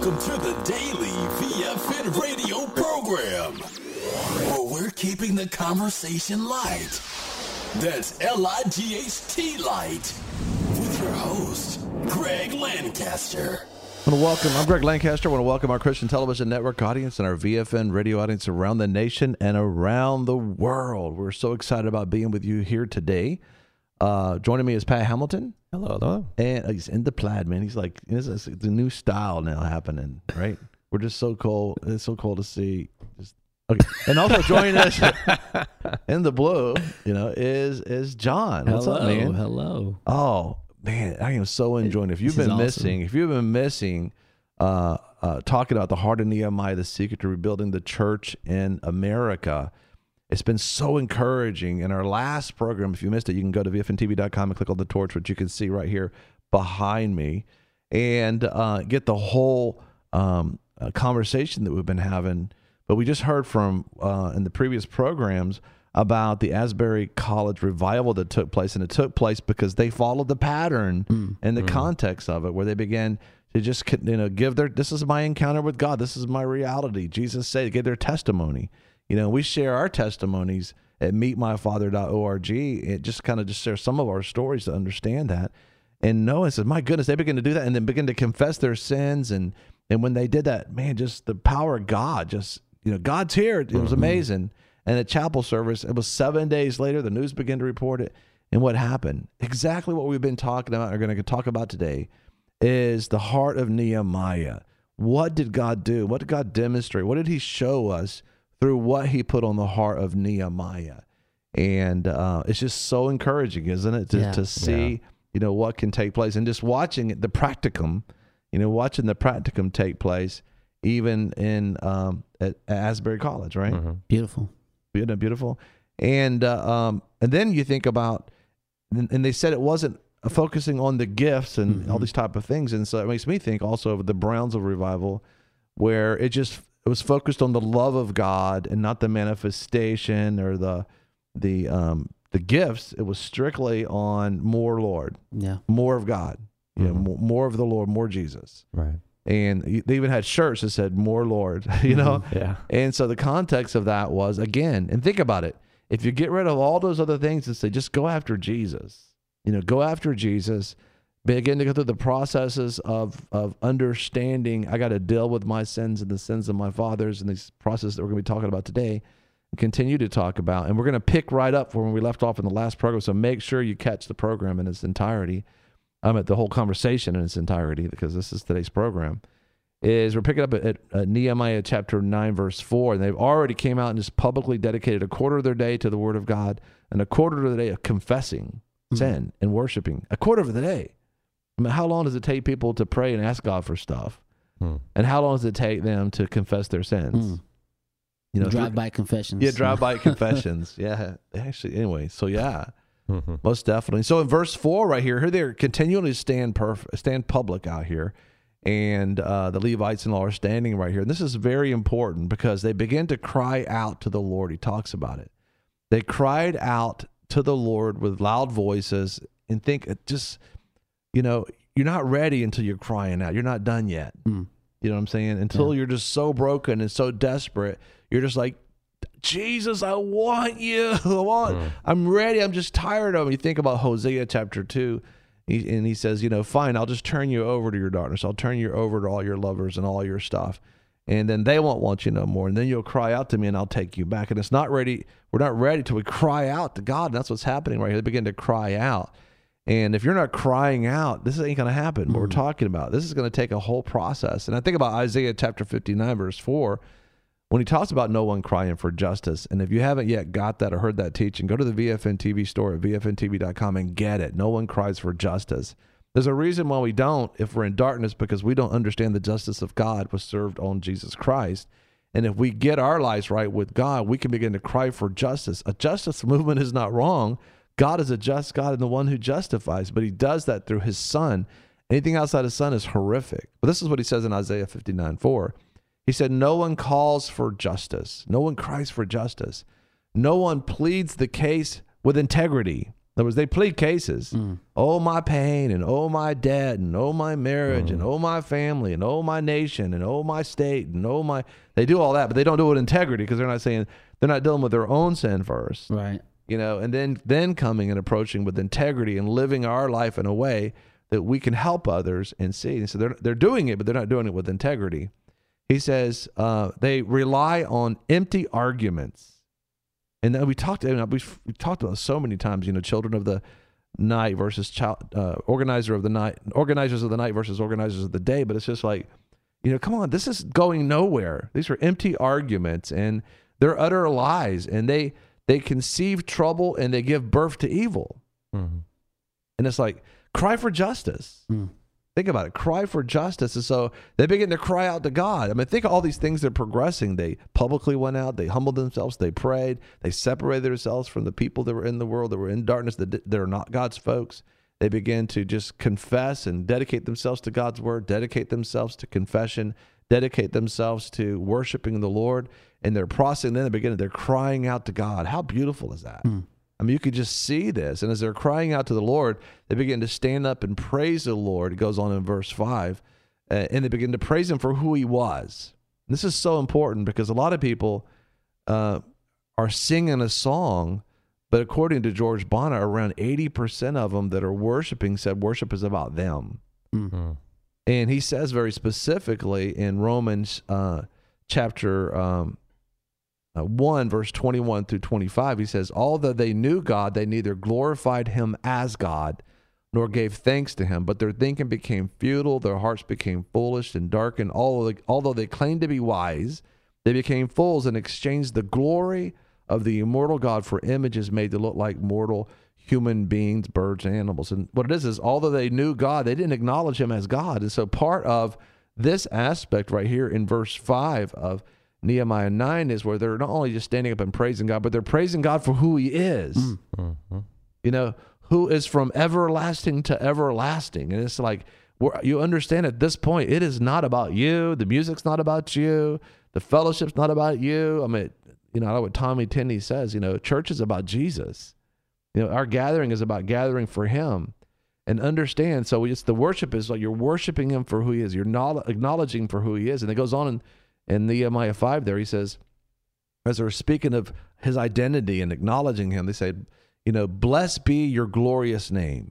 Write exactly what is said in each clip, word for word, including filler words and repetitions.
Welcome to the Daily V F N radio program, where we're keeping the conversation light. That's L I G H T light. With your host, Greg Lancaster. I want to welcome, I'm Greg Lancaster. I want to welcome our Christian Television Network audience and our V F N radio audience around the nation and around the world. We're so excited about being with you here today. Uh, joining me is Pat Hamilton. Hello, hello. And he's in the plaid, man. He's like, this is the new style now happening, right? We're just so cool. It's so cool to see. Just, okay. And also joining us in the blue, you know, is is John. What's hello, up, man? Hello. Oh, man, I am so enjoying it. If you've This is been awesome. missing, if you've been missing uh, uh, talking about the heart of Nehemiah, the secret to rebuilding the church in America, it's been so encouraging. In our last program, if you missed it, you can go to V F N T V dot com and click on the torch, which you can see right here behind me, and uh, get the whole um, uh, conversation that we've been having. But we just heard from, uh, in the previous programs, about the Asbury College revival that took place, and it took place because they followed the pattern mm. and the mm. context of it, where they began to just, you know, give their, this is my encounter with God, this is my reality. Jesus said, give their testimony. You know, we share our testimonies at meet my father dot org. It just kind of just share some of our stories to understand that. And Noah says, my goodness, they begin to do that and then begin to confess their sins. And, and when they did that, man, just the power of God, just, you know, God's here. It was amazing. And at chapel service, it was seven days later, the news began to report it. And what happened? Exactly what we've been talking about, are going to talk about today, is the heart of Nehemiah. What did God do? What did God demonstrate? What did he show us through what he put on the heart of Nehemiah? And uh, it's just so encouraging, isn't it, to, yeah. to see, yeah. you know, what can take place. And just watching it, the practicum, you know, watching the practicum take place, even in um, at Asbury College, right? Mm-hmm. Beautiful. Beautiful, beautiful. And uh, um, and then you think about, and they said it wasn't focusing on the gifts and mm-hmm. all these type of things. And so it makes me think also of the Brownsville revival, where it just, it was focused on the love of God and not the manifestation or the the um, the gifts. It was strictly on more Lord, yeah, more of God, you mm-hmm. know, more, more of the Lord, more Jesus, right. And they even had shirts that said "More Lord," you know. Mm-hmm. Yeah. And so the context of that was, again, and think about it: if you get rid of all those other things and say, just go after Jesus, you know, go after Jesus. Begin to go through the processes of of understanding. I got to deal with my sins and the sins of my fathers, and these processes that we're going to be talking about today, and continue to talk about. And we're going to pick right up from when we left off in the last program. So make sure you catch the program in its entirety. I'm at the whole conversation in its entirety, because this is today's program. Is we're picking up at, at, at Nehemiah chapter nine, verse four, and they've already came out and just publicly dedicated a quarter of their day to the Word of God, and a quarter of the day of confessing mm-hmm. sin and worshiping. A quarter of the day. I mean, how long does it take people to pray and ask God for stuff? Hmm. And how long does it take them to confess their sins? Hmm. You know, drive-by confessions. Yeah, drive-by confessions. Yeah, actually, anyway, so yeah, mm-hmm. most definitely. So in verse four right here, here they're continuing to stand perf- stand public out here, and uh, the Levites and all are standing right here. And this is very important, because they begin to cry out to the Lord. He talks about it. They cried out to the Lord with loud voices, and think it just... You know, you're not ready until you're crying out. You're not done yet. Mm. You know what I'm saying? Until yeah. you're just so broken and so desperate, you're just like, Jesus, I want you. I want, mm. I'm ready. I'm just tired of it. You think about Hosea chapter two, he, and he says, you know, fine, I'll just turn you over to your darkness. I'll turn you over to all your lovers and all your stuff. And then they won't want you no more. And then you'll cry out to me and I'll take you back. And it's not ready. We're not ready till we cry out to God. And that's what's happening right here. They begin to cry out. And if you're not crying out, this ain't going to happen. What mm. we're talking about, this is going to take a whole process. And I think about Isaiah chapter fifty-nine, verse four, when he talks about no one crying for justice. And if you haven't yet got that or heard that teaching, go to the V F N T V store at V F N T V dot com and get it. No one cries for justice. There's a reason why we don't, if we're in darkness, because we don't understand the justice of God was served on Jesus Christ. And if we get our lives right with God, we can begin to cry for justice. A justice movement is not wrong. God is a just God and the one who justifies, but he does that through his son. Anything outside his son is horrific. But this is what he says in Isaiah fifty-nine four. He said, no one calls for justice. No one cries for justice. No one pleads the case with integrity. other words, they plead cases. Mm. Oh, my pain, and oh, my debt, and oh, my marriage, mm. and oh, my family, and oh, my nation, and oh, my state, and oh, my... They do all that, but they don't do it with integrity because they're not saying... They're not dealing with their own sin first. Right. You know, and then, then coming and approaching with integrity and living our life in a way that we can help others and see. And so they're, they're doing it, but they're not doing it with integrity. He says uh, they rely on empty arguments. And then we talked, you know, we've, we've talked about so many times, you know, children of the night versus child, uh, organizer of the night, organizers of the night versus organizers of the day. But it's just like, you know, come on, this is going nowhere. These are empty arguments and they're utter lies, and they they conceive trouble and they give birth to evil. Mm-hmm. And it's like, cry for justice. Mm. Think about it. Cry for justice. And so they begin to cry out to God. I mean, think of all these things they're progressing. They publicly went out. They humbled themselves. They prayed. They separated themselves from the people that were in the world, that were in darkness, that, that are not God's folks. They began to just confess and dedicate themselves to God's word, dedicate themselves to confession, dedicate themselves to worshiping the Lord. And they're processing. Then they begin, they're crying out to God. How beautiful is that? Mm. I mean, you could just see this. And as they're crying out to the Lord, they begin to stand up and praise the Lord. It goes on in verse five. Uh, and they begin to praise him for who he was. And this is so important because a lot of people uh, are singing a song, but according to George Bonner, around eighty percent of them that are worshiping said worship is about them. Mm-hmm. And he says very specifically in Romans uh, chapter um, Uh, one, verse twenty-one through twenty-five, he says, although they knew God, they neither glorified him as God, nor gave thanks to him, but their thinking became futile, their hearts became foolish and darkened. Although they, although they claimed to be wise, they became fools and exchanged the glory of the immortal God for images made to look like mortal human beings, birds, and animals. And what it is, is although they knew God, they didn't acknowledge him as God. And so part of this aspect right here in verse five of Nehemiah nine is where they're not only just standing up and praising God, but they're praising God for who he is. Mm-hmm. You know, who is from everlasting to everlasting. And it's like, you understand at this point, it is not about you. The music's not about you. The fellowship's not about you. I mean, you know, I know what Tommy Tinney says, you know, church is about Jesus. You know, our gathering is about gathering for him. And understand, so it's the worship is like you're worshiping him for who he is. You're not acknowledging for who he is. And it goes on and in Nehemiah five there, he says, as they're speaking of his identity and acknowledging him, they say, you know, blessed be your glorious name,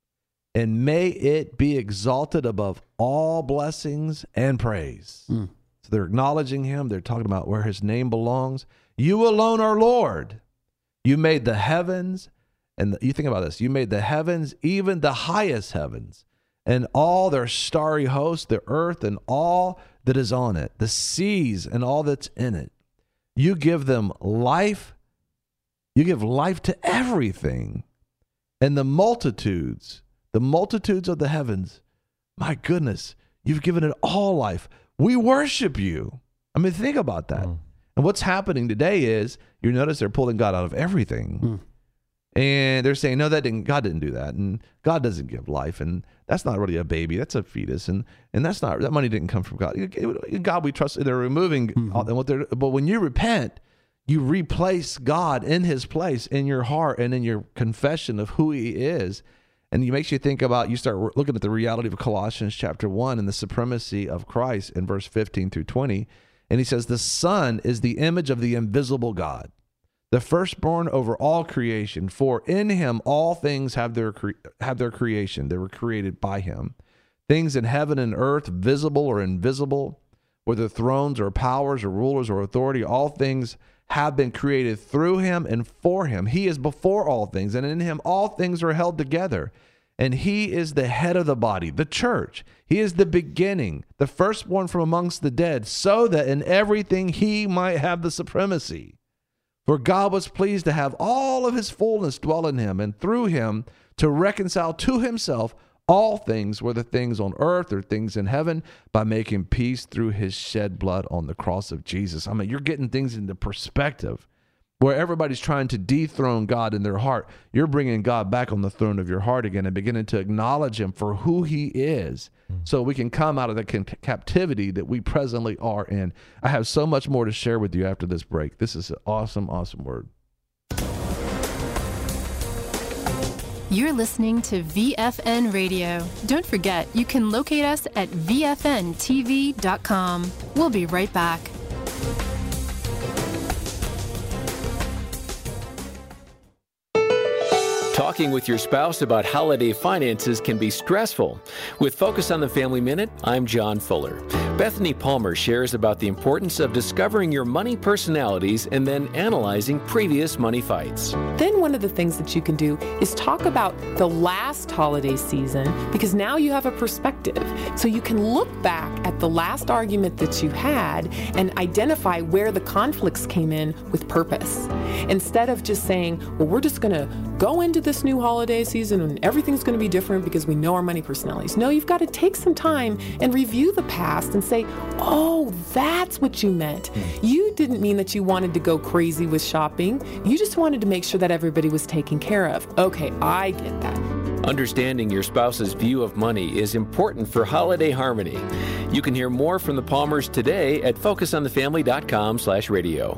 and may it be exalted above all blessings and praise. Mm. So they're acknowledging him. They're talking about where his name belongs. You alone are Lord. You made the heavens, and the, you think about this, you made the heavens, even the highest heavens, and all their starry host, the earth and all that is on it, the seas and all that's in it. You give them life. You give life to everything. And the multitudes, the multitudes of the heavens, my goodness, you've given it all life. We worship you. I mean, think about that. Mm. And what's happening today is, you notice they're pulling God out of everything. Mm. And they're saying, no, that didn't, God didn't do that. And God doesn't give life. And that's not really a baby. That's a fetus. And and that's not, that money didn't come from God. God, we trust. They're removing mm-hmm. all, and what they're, but when you repent, you replace God in his place in your heart and in your confession of who he is. And it makes you think about, you start looking at the reality of Colossians chapter one and the supremacy of Christ in verse fifteen through twenty. And he says, the Son is the image of the invisible God, the firstborn over all creation. For in him all things have their cre- have their creation. They were created by him. Things in heaven and earth, visible or invisible, whether thrones or powers or rulers or authority, all things have been created through him and for him. He is before all things, and in him all things are held together. And he is the head of the body, the church. He is the beginning, the firstborn from amongst the dead, so that in everything he might have the supremacy. For God was pleased to have all of his fullness dwell in him, and through him to reconcile to himself all things, whether things on earth or things in heaven, by making peace through his shed blood on the cross of Jesus. I mean, you're getting things into perspective. Where everybody's trying to dethrone God in their heart, you're bringing God back on the throne of your heart again and beginning to acknowledge him for who he is, mm-hmm. so we can come out of the c- captivity that we presently are in. I have so much more to share with you after this break. This is an awesome, awesome word. You're listening to V F N Radio. Don't forget, you can locate us at V F N T V dot com. We'll be right back. Talking with your spouse about holiday finances can be stressful. With Focus on the Family Minute, I'm John Fuller. Bethany Palmer shares about the importance of discovering your money personalities and then analyzing previous money fights. Then one of the things that you can do is talk about the last holiday season, because now you have a perspective. So you can look back at the last argument that you had and identify where the conflicts came in with purpose. Instead of just saying, well, we're just going to go into this new holiday season and everything's going to be different because we know our money personalities. No, you've got to take some time and review the past and say, oh, that's what you meant. You didn't mean that you wanted to go crazy with shopping. You just wanted to make sure that everybody was taken care of. Okay, I get that. Understanding your spouse's view of money is important for holiday harmony. You can hear more from the Palmers today at focus on the family dot com slash radio.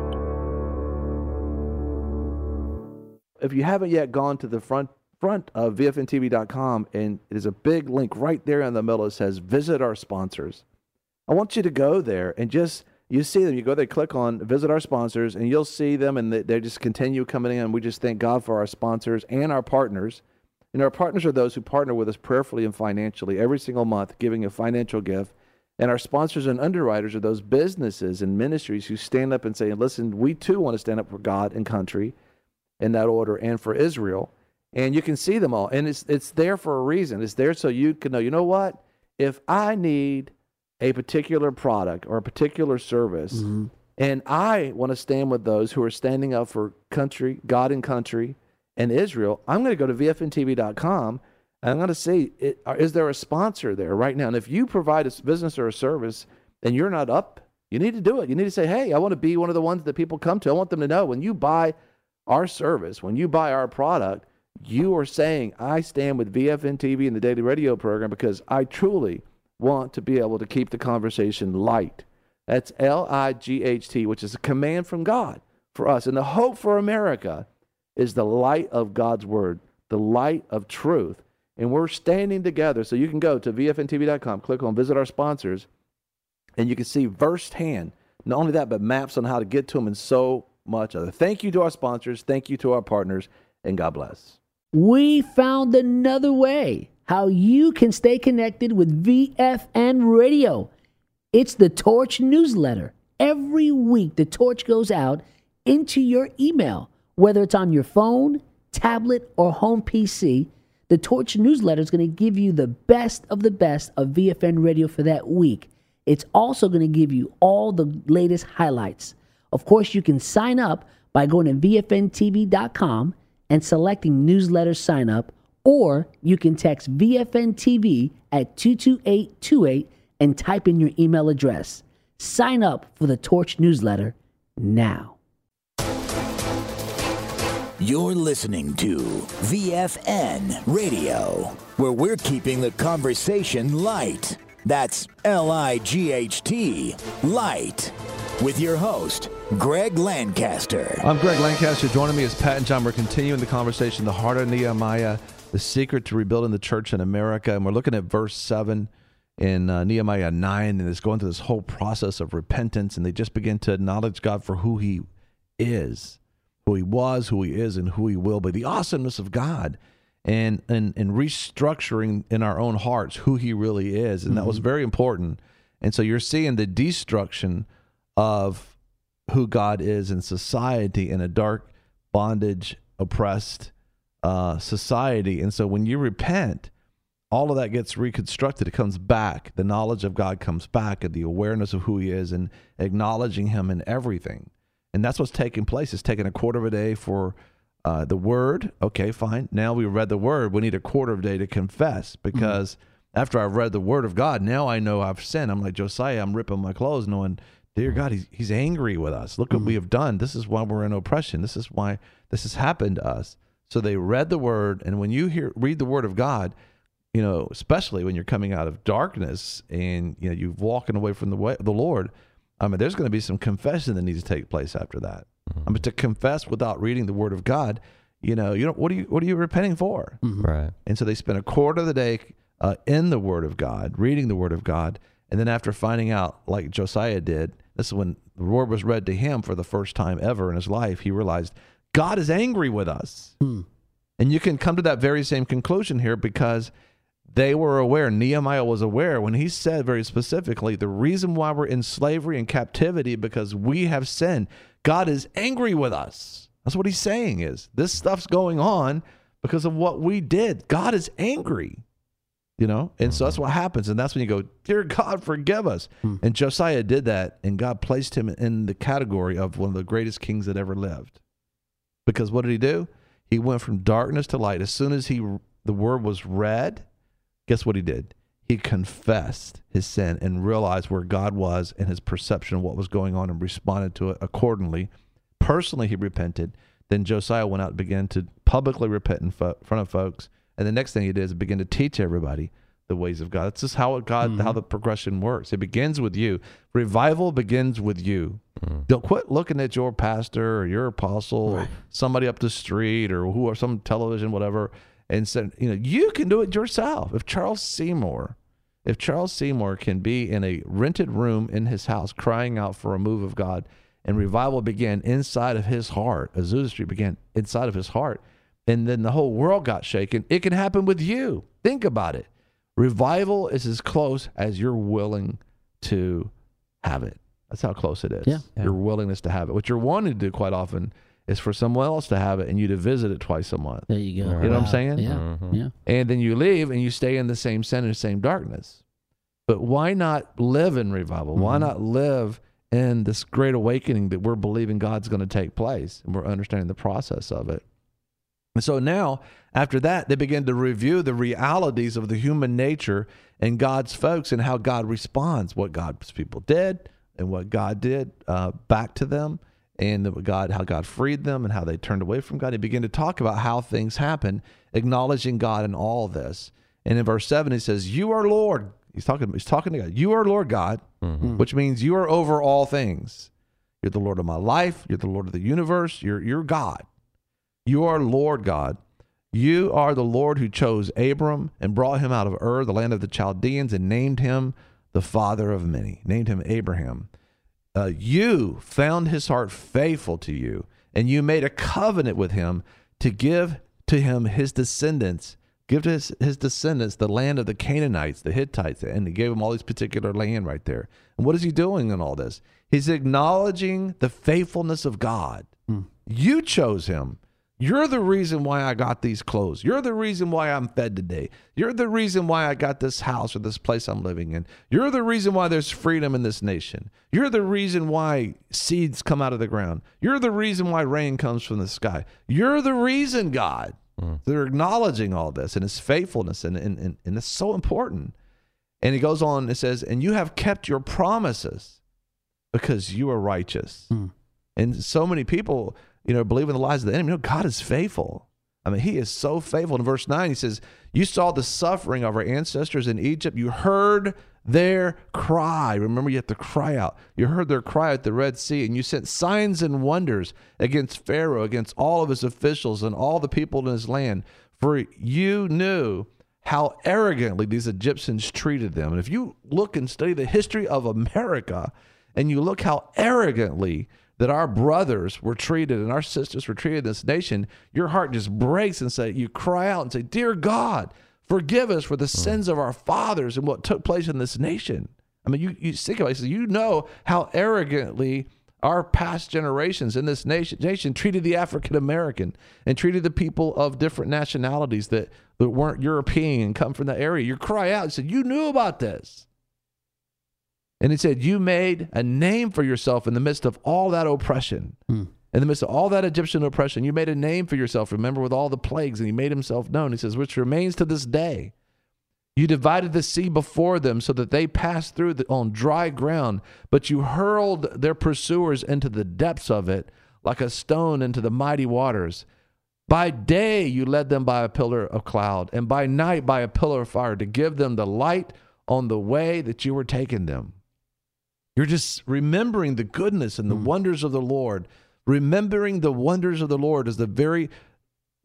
If you haven't yet gone to the front front of V F N T V dot com, and there's a big link right there in the middle that says visit our sponsors. I want you to go there and just, you see them, you go there, click on visit our sponsors, and you'll see them, and they, they just continue coming in. We just thank God for our sponsors and our partners. And our partners are those who partner with us prayerfully and financially every single month, giving a financial gift. And our sponsors and underwriters are those businesses and ministries who stand up and say, listen, we too want to stand up for God and country in that order, and for Israel. And you can see them all. And it's it's there for a reason. It's there so you can know, you know what? If I need a particular product or a particular service, mm-hmm. and I want to stand with those who are standing up for country, God and country, and Israel, I'm going to go to V F N T V dot com, and I'm going to see, it, is there a sponsor there right now? And if you provide a business or a service and you're not up, you need to do it. You need to say, hey, I want to be one of the ones that people come to. I want them to know when you buy our service, when you buy our product, you are saying, I stand with V F N T V and the Daily Radio program because I truly want to be able to keep the conversation light. That's L I G H T, which is a command from God for us. And the hope for America is the light of God's word, the light of truth. And we're standing together. So you can go to V F N T V dot com, click on visit our sponsors, and you can see firsthand, not only that, but maps on how to get to them and so much other. Thank you to our sponsors. Thank you to our partners, and God bless. We found another way how you can stay connected with V F N Radio. It's the Torch newsletter. Every week, the Torch goes out into your email, whether it's on your phone, tablet, or home P C. The Torch newsletter is going to give you the best of the best of V F N Radio for that week. It's also going to give you all the latest highlights. Of course, you can sign up by going to V F N T V dot com and selecting newsletter sign up, or you can text V F N T V at two two eight two eight and type in your email address. Sign up for the Torch newsletter now. You're listening to V F N Radio, where we're keeping the conversation light. That's L I G H T, light. With your host, Greg Lancaster. I'm Greg Lancaster. Joining me is Pat and John. We're continuing the conversation, the heart of Nehemiah, the secret to rebuilding the church in America. And we're looking at verse seven in uh, Nehemiah nine, and it's going through this whole process of repentance, and they just begin to acknowledge God for who he is, who he was, who he is, and who he will be, the awesomeness of God, and, and, and restructuring in our own hearts who he really is. And mm-hmm. that was very important. And so you're seeing the destruction of who God is in society, in a dark, bondage, oppressed uh, society. And so when you repent, all of that gets reconstructed. It comes back. The knowledge of God comes back, and the awareness of who he is, and acknowledging him in everything. And that's what's taking place. It's taking a quarter of a day for uh, the word. Okay, fine. Now we read the word. We need a quarter of a day to confess, because mm-hmm. after I've read the word of God, now I know I've sinned. I'm like Josiah. I'm ripping my clothes knowing, dear God, he's, he's angry with us. Look what mm-hmm. we have done. This is why we're in oppression. This is why this has happened to us. So they read the word, and when you hear read the word of God, you know, especially when you're coming out of darkness and you know you're walking away from the way, the Lord, I mean, there's going to be some confession that needs to take place after that. Mm-hmm. I mean, to confess without reading the word of God, you know, you know, what are you, what are you repenting for? Mm-hmm. Right. And so they spent a quarter of the day uh, in the Word of God, reading the Word of God. And then after finding out, like Josiah did, this is when the word was read to him for the first time ever in his life, he realized God is angry with us. Hmm. And you can come to that very same conclusion here because they were aware, Nehemiah was aware when he said very specifically, the reason why we're in slavery and captivity because we have sinned. God is angry with us. That's what he's saying is this stuff's going on because of what we did. God is angry, you know? And so that's what happens. And that's when you go, dear God, forgive us. Hmm. And Josiah did that, and God placed him in the category of one of the greatest kings that ever lived. Because what did he do? He went from darkness to light. As soon as he the word was read, guess what he did? He confessed his sin and realized where God was and his perception of what was going on and responded to it accordingly. Personally, he repented. Then Josiah went out and began to publicly repent in fo- front of folks. And the next thing he did is begin to teach everybody the ways of God. That's just how it God, mm-hmm. how the progression works. It begins with you. Revival begins with you. Mm-hmm. Don't quit looking at your pastor or your apostle right. or somebody up the street or who or some television, whatever, and said, you know, you can do it yourself. If Charles Seymour, if Charles Seymour can be in a rented room in his house crying out for a move of God, and revival began inside of his heart, Azusa Street began inside of his heart, and then the whole world got shaken, it can happen with you. Think about it. Revival is as close as you're willing to have it. That's how close it is. Yeah. Yeah. Your willingness to have it. What you're wanting to do quite often is for someone else to have it and you to visit it twice a month. There you go. You know what I'm saying? Yeah. Mm-hmm. Yeah. And then you leave and you stay in the same sin and the same darkness. But why not live in revival? Mm-hmm. Why not live in this great awakening that we're believing God's going to take place? And we're understanding the process of it. And so now, after that, they begin to review the realities of the human nature and God's folks and how God responds, what God's people did and what God did uh, back to them, and the, God, how God freed them and how they turned away from God. He began to talk about how things happen, acknowledging God in all of this. And in verse seven, he says, "You are Lord." He's talking. He's talking to God. You are Lord God, mm-hmm. which means you are over all things. You're the Lord of my life. You're the Lord of the universe. You're you're God. You are Lord God. You are the Lord who chose Abram and brought him out of Ur, the land of the Chaldeans, and named him the father of many, named him Abraham. Uh, you found his heart faithful to you, and you made a covenant with him to give to him his descendants, give to his, his descendants the land of the Canaanites, the Hittites, and he gave them all these particular land right there. And what is he doing in all this? He's acknowledging the faithfulness of God. Mm. You chose him. You're the reason why I got these clothes. You're the reason why I'm fed today. You're the reason why I got this house or this place I'm living in. You're the reason why there's freedom in this nation. You're the reason why seeds come out of the ground. You're the reason why rain comes from the sky. You're the reason, God. Mm. They're acknowledging all this and his faithfulness, and, and, and, and it's so important. And he goes on, it says, and you have kept your promises because you are righteous. Mm. And so many people, you know, believe in the lies of the enemy. No, God is faithful. I mean, he is so faithful. In verse nine, he says, you saw the suffering of our ancestors in Egypt. You heard their cry. Remember, you have to cry out. You heard their cry at the Red Sea, and you sent signs and wonders against Pharaoh, against all of his officials and all the people in his land. For you knew how arrogantly these Egyptians treated them. And if you look and study the history of America, and you look how arrogantly that our brothers were treated and our sisters were treated in this nation, your heart just breaks and say, you cry out and say, dear God, forgive us for the mm. sins of our fathers and what took place in this nation. I mean, you, you think about it, you know how arrogantly our past generations in this nation, nation treated the African American and treated the people of different nationalities that, that weren't European and come from the area. You cry out and said, you knew about this. And he said, you made a name for yourself in the midst of all that oppression. Hmm. In the midst of all that Egyptian oppression, you made a name for yourself, remember, with all the plagues, and he made himself known. He says, which remains to this day. You divided the sea before them so that they passed through the, on dry ground, but you hurled their pursuers into the depths of it like a stone into the mighty waters. By day you led them by a pillar of cloud, and by night by a pillar of fire, to give them the light on the way that you were taking them. You're just remembering the goodness and the mm. wonders of the Lord. Remembering the wonders of the Lord is the very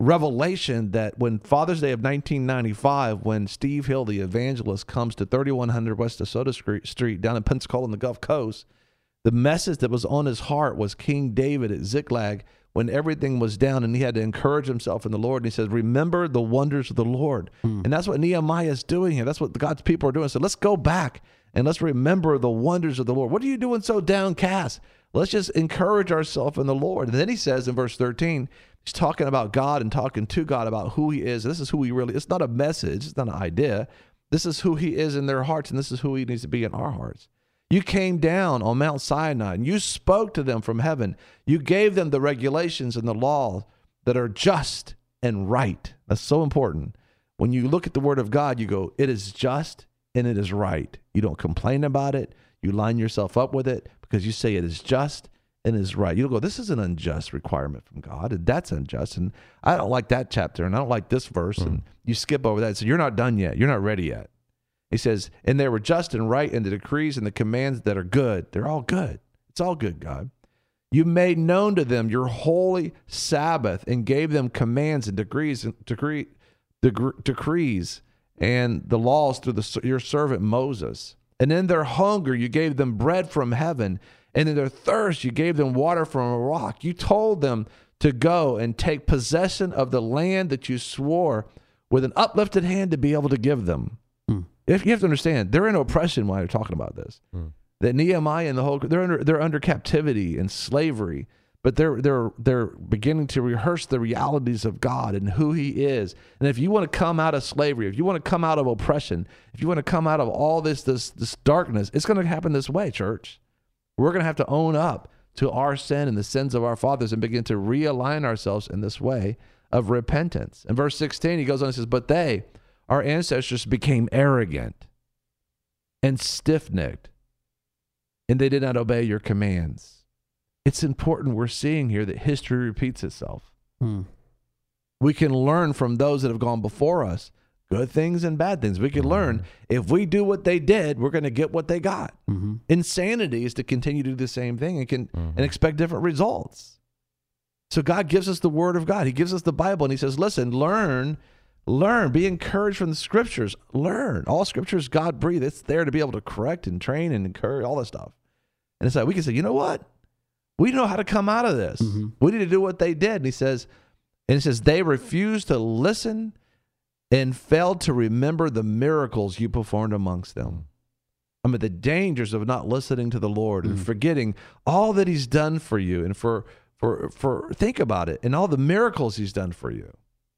revelation that when Father's Day of nineteen ninety-five, when Steve Hill, the evangelist, comes to thirty-one hundred West DeSoto Street down in Pensacola on the Gulf Coast, the message that was on his heart was King David at Ziklag when everything was down and he had to encourage himself in the Lord. And he says, remember the wonders of the Lord. Mm. And that's what Nehemiah is doing here. That's what God's people are doing. So let's go back and let's remember the wonders of the Lord. What are you doing so downcast? Let's just encourage ourselves in the Lord. And then he says in verse thirteen, he's talking about God and talking to God about who he is. This is who he really is. It's not a message. It's not an idea. This is who he is in their hearts, and this is who he needs to be in our hearts. You came down on Mount Sinai, and you spoke to them from heaven. You gave them the regulations and the law that are just and right. That's so important. When you look at the word of God, you go, it is just and it is right. You don't complain about it. You line yourself up with it because you say it is just and is right. You don't go, this is an unjust requirement from God, and that's unjust, and I don't like that chapter, and I don't like this verse, mm. and you skip over that and say, you're not done yet. You're not ready yet. He says, and they were just and right in the decrees and the commands that are good. They're all good. It's all good, God. You made known to them your holy Sabbath and gave them commands and decrees and decree, decree, decrees and the laws through the, your servant Moses. And in their hunger, you gave them bread from heaven. And in their thirst, you gave them water from a rock. You told them to go and take possession of the land that you swore with an uplifted hand to be able to give them. Mm. If you have to understand, they're in oppression while they're talking about this. Mm. That Nehemiah and the whole they're under they're under captivity and slavery, but they're they're they're beginning to rehearse the realities of God and who He is. And if you want to come out of slavery, if you want to come out of oppression, if you want to come out of all this this this darkness, it's going to happen this way, church. We're going to have to own up to our sin and the sins of our fathers and begin to realign ourselves in this way of repentance. In verse sixteen, he goes on and says, but they, our ancestors, became arrogant and stiff-necked, and they did not obey your commands. It's important we're seeing here that history repeats itself. Hmm. We can learn from those that have gone before us, good things and bad things. We can mm-hmm. learn if we do what they did, we're going to get what they got. Mm-hmm. Insanity is to continue to do the same thing and can mm-hmm. and expect different results. So God gives us the Word of God. He gives us the Bible, and He says, listen, learn, learn, be encouraged from the Scriptures. Learn. All Scriptures God breathed. It's there to be able to correct and train and encourage, all this stuff. And it's like we can say, you know what? We know how to come out of this. Mm-hmm. We need to do what they did. And He says, and He says, they refused to listen and failed to remember the miracles you performed amongst them. I mean, the dangers of not listening to the Lord and mm. forgetting all that He's done for you and for, for, for, think about it, and all the miracles He's done for you.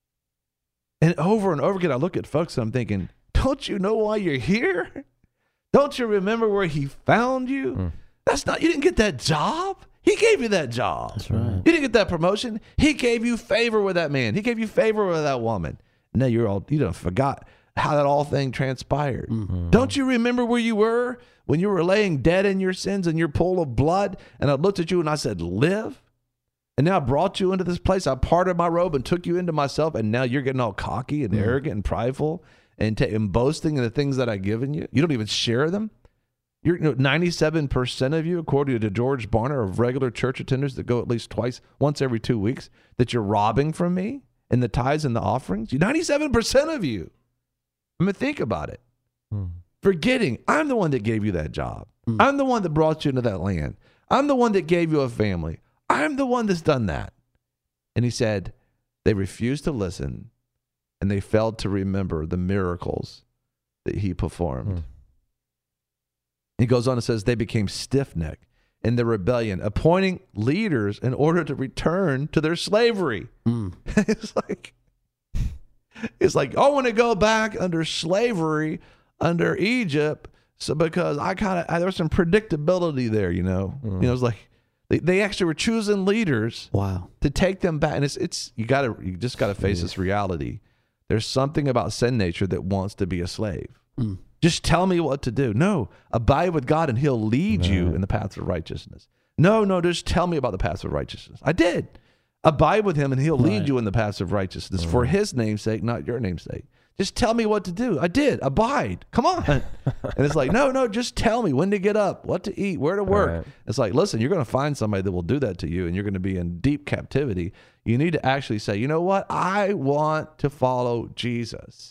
And over and over again, I look at folks and I'm thinking, don't you know why you're here? Don't you remember where He found you? Mm. That's not, you didn't get that job. He gave you that job. That's right. You didn't get that promotion. He gave you favor with that man. He gave you favor with that woman. Now you're all, you don't forgot how that all thing transpired. Mm-hmm. Don't you remember where you were when you were laying dead in your sins and your pool of blood? And I looked at you and I said, live. And now I brought you into this place. I parted my robe and took you into myself. And now you're getting all cocky and mm-hmm. arrogant and prideful and, t- and boasting in the things that I've given you. You don't even share them. You're, you know, ninety-seven percent of you, according to George Barner, of regular church attenders that go at least twice, once every two weeks, that you're robbing from me. And the tithes and the offerings, ninety-seven percent of you. I mean, think about it. Mm. Forgetting, I'm the one that gave you that job. Mm. I'm the one that brought you into that land. I'm the one that gave you a family. I'm the one that's done that. And he said, they refused to listen, and they failed to remember the miracles that He performed. Mm. He goes on and says, they became stiff-necked in the rebellion, appointing leaders in order to return to their slavery. Mm. It's like, it's like, I want to go back under slavery, under Egypt, so because I kind of, there was some predictability there, you know. Mm. You know, it's like they, they actually were choosing leaders, wow, to take them back. And it's it's you got to you just got to face yeah. this reality. There's something about sin nature that wants to be a slave. Mm. Just tell me what to do. No, abide with God and He'll lead no. you in the paths of righteousness. No, no, just tell me about the paths of righteousness. I did. Abide with Him and He'll right. lead you in the paths of righteousness right. for His name's sake, not your name's sake. Just tell me what to do. I did. Abide. Come on. And it's like, no, no, just tell me when to get up, what to eat, where to work. Right. It's like, listen, you're going to find somebody that will do that to you, and you're going to be in deep captivity. You need to actually say, you know what? I want to follow Jesus.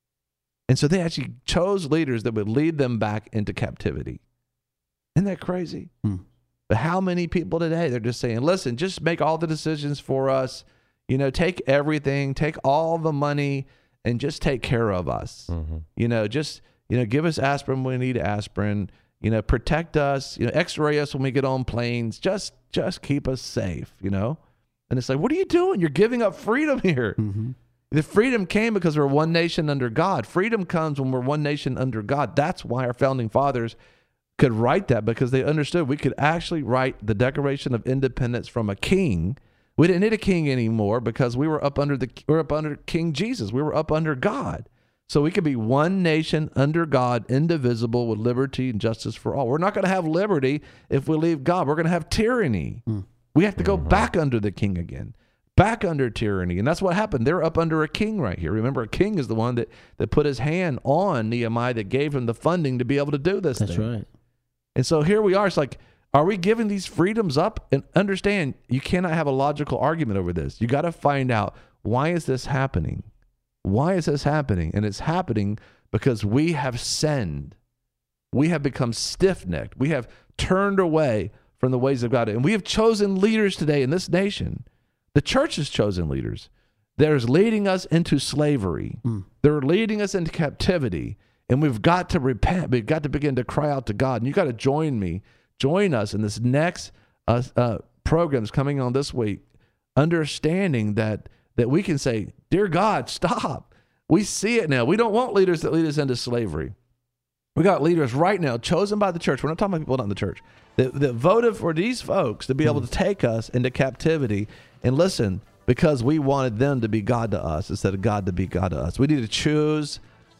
And so they actually chose leaders that would lead them back into captivity. Isn't that crazy? Hmm. But how many people today, they're just saying, listen, just make all the decisions for us. You know, take everything, take all the money, and just take care of us. Mm-hmm. You know, just, you know, give us aspirin when we need aspirin. You know, protect us. You know, X-ray us when we get on planes. Just, just keep us safe, you know? And it's like, what are you doing? You're giving up freedom here. Mm-hmm. The freedom came because we're one nation under God. Freedom comes when we're one nation under God. That's why our founding fathers could write that, because they understood we could actually write the Declaration of Independence from a king. We didn't need a king anymore because we were up under the we were up under King Jesus. We were up under God. So we could be one nation under God, indivisible, with liberty and justice for all. We're not going to have liberty if we leave God. We're going to have tyranny. Mm. We have to go mm-hmm. back under the king again, back under tyranny. And that's what happened. They're up under a king right here. Remember, a king is the one that, that put his hand on Nehemiah, that gave him the funding to be able to do this That's thing. right. And so here we are. It's like, are we giving these freedoms up? And understand, you cannot have a logical argument over this. You got to find out, why is this happening? Why is this happening? And it's happening because we have sinned. We have become stiff-necked. We have turned away from the ways of God. And we have chosen leaders today in this nation. The church has chosen leaders. They're leading us into slavery. Mm. They're leading us into captivity. And we've got to repent. We've got to begin to cry out to God. And you got to join me. Join us in this next uh, uh, programs coming on this week, understanding that that we can say, dear God, stop. We see it now. We don't want leaders that lead us into slavery. We got leaders right now chosen by the church. We're not talking about people not in the church, that, that voted for these folks to be able to take us into captivity. And listen, because we wanted them to be God to us instead of God to be God to us. We need to choose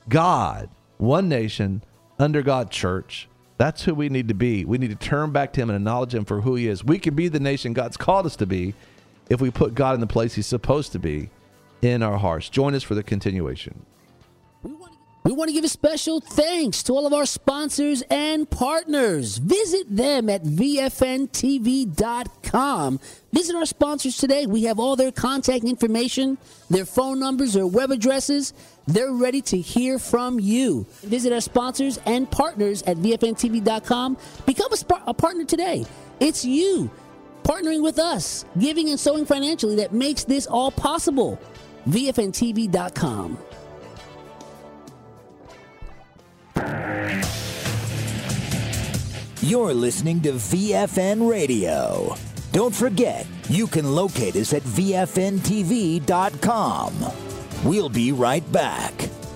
God. One nation, under God church. That's who we need to be. We need to turn back to him and acknowledge him for who he is. We can be the nation God's called us to be if we put God in the place he's supposed to be in our hearts. Join us for the continuation. We want to give a special thanks to all of our sponsors and partners. Visit them at V F N T V dot com. Visit our sponsors today. We have all their contact information, their phone numbers, their web addresses. They're ready to hear from you. Visit our sponsors and partners at V F N T V dot com. Become a, sp- a partner today. It's you partnering with us, giving and sowing financially that makes this all possible. V F N T V dot com. You're listening to V F N Radio. Don't forget, you can locate us at V F N T V dot com. We'll be right back.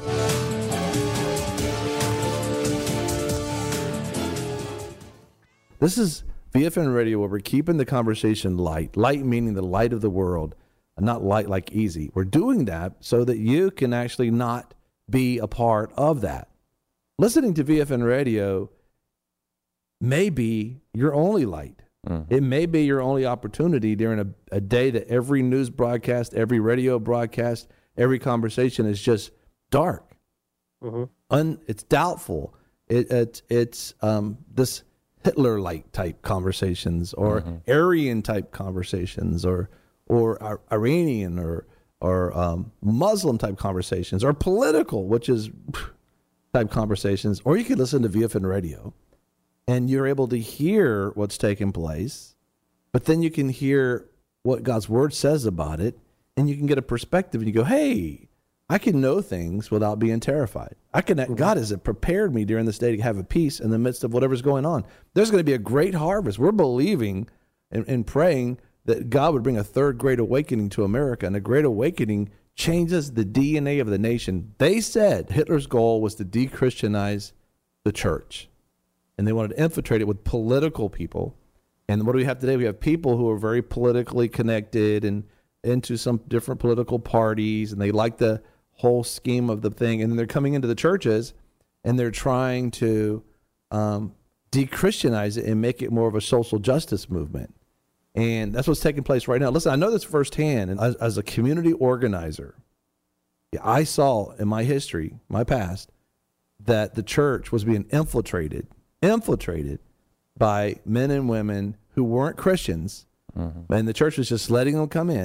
This is V F N Radio, where we're keeping the conversation light. Light meaning the light of the world, and not light like easy. We're doing that so that you can actually not be a part of that. Listening to V F N Radio may be your only light. Mm. It may be your only opportunity during a, a day that every news broadcast, every radio broadcast, every conversation is just dark. Mm-hmm. Un, it's doubtful. It, it, it's um, this Hitler-like type conversations, or mm-hmm. Aryan-type conversations, or or Iranian or or um, Muslim-type conversations, or political, which is type conversations. Or you could listen to V F N Radio, and you're able to hear what's taking place, but then you can hear what God's Word says about it, and you can get a perspective, and you go, hey, I can know things without being terrified. I can. Mm-hmm. God has prepared me during this day to have a peace in the midst of whatever's going on. There's going to be a great harvest. We're believing and, and praying that God would bring a third great awakening to America, and a great awakening changes the D N A of the nation. They said Hitler's goal was to de-Christianize the church, and they wanted to infiltrate it with political people. And what do we have today? We have people who are very politically connected and into some different political parties, and they like the whole scheme of the thing. And then they're coming into the churches, and they're trying to um, de-Christianize it and make it more of a social justice movement. And that's what's taking place right now. Listen, I know this firsthand. And as, as a community organizer, I saw in my history, my past, that the church was being infiltrated, infiltrated by men and women who weren't Christians. Mm-hmm. And the church was just letting them come in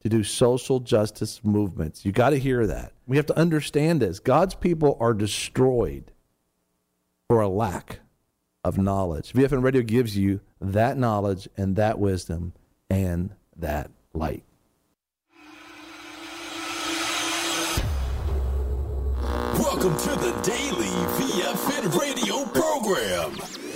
to do social justice movements. You got to hear that. We have to understand this. God's people are destroyed for a lack of knowledge. V F N Radio gives you that knowledge and that wisdom and that light. Welcome to the Daily V F N Radio program,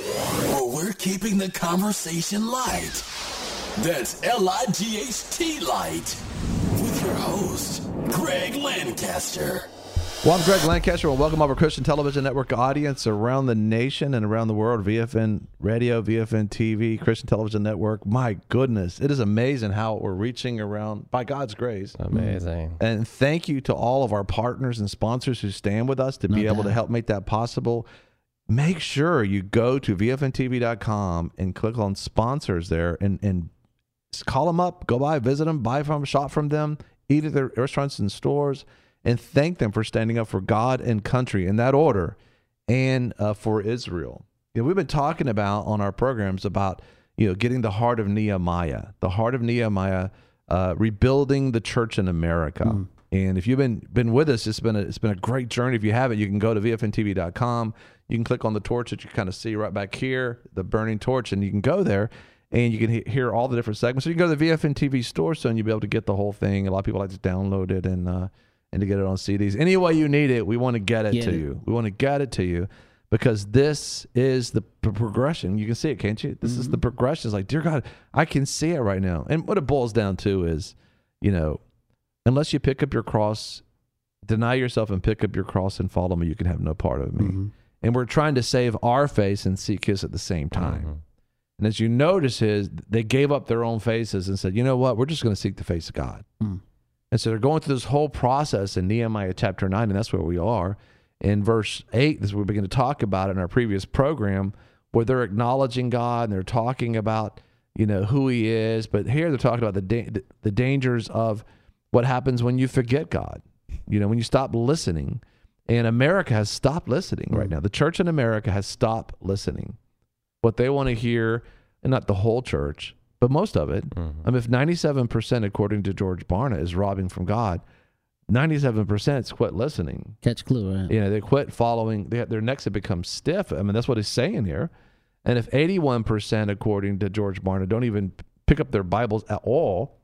where we're keeping the conversation light. That's L I G H T Light, with your host, Greg Lancaster. Well, I'm Greg Lancaster, and welcome our Christian Television Network audience around the nation and around the world. V F N Radio, V F N T V, Christian Television Network. My goodness, it is amazing how we're reaching around, by God's grace. Amazing. And thank you to all of our partners and sponsors who stand with us to No be able doubt. to help make that possible. Make sure you go to V F N T V dot com and click on sponsors there and, and call them up, go by, visit them, buy from, shop from them, eat at their restaurants and stores, and thank them for standing up for God and country in that order, and uh, for Israel. You know, we've been talking about on our programs about, you know, getting the heart of Nehemiah, the heart of Nehemiah, uh, rebuilding the church in America. Mm. And if you've been been with us, it's been a, it's been a great journey. If you haven't, you can go to V F N T V dot com. You can click on the torch that you kind of see right back here, the burning torch, and you can go there. And you can he- hear all the different segments. So you can go to the V F N T V store, so and you'll be able to get the whole thing. A lot of people like to download it and uh, and to get it on C Ds. Any way you need it, we want to get it Get to it. you. We want to get it to you because this is the p- progression. You can see it, can't you? This mm-hmm. is the progression. It's like, dear God, I can see it right now. And what it boils down to is, you know, unless you pick up your cross, deny yourself and pick up your cross and follow me, you can have no part of me. Mm-hmm. And we're trying to save our face and seek his at the same time. Mm-hmm. And as you notice, is they gave up their own faces and said, you know what, we're just going to seek the face of God. Mm. And so they're going through this whole process in Nehemiah chapter nine, and that's where we are. In verse eight, this is what we begin to talk about in our previous program, where they're acknowledging God and they're talking about, you know, who he is. But here they're talking about the da- the dangers of what happens when you forget God, you know, when you stop listening. And America has stopped listening mm. right now. The church in America has stopped listening. What they want to hear, and not the whole church, but most of it. Mm-hmm. I mean, if ninety-seven percent, according to George Barna, is robbing from God, ninety-seven percent is quit listening. Catch clue, right? You know, they quit following. They, their necks have become stiff. I mean, that's what he's saying here. And if eighty-one percent, according to George Barna, don't even pick up their Bibles at all,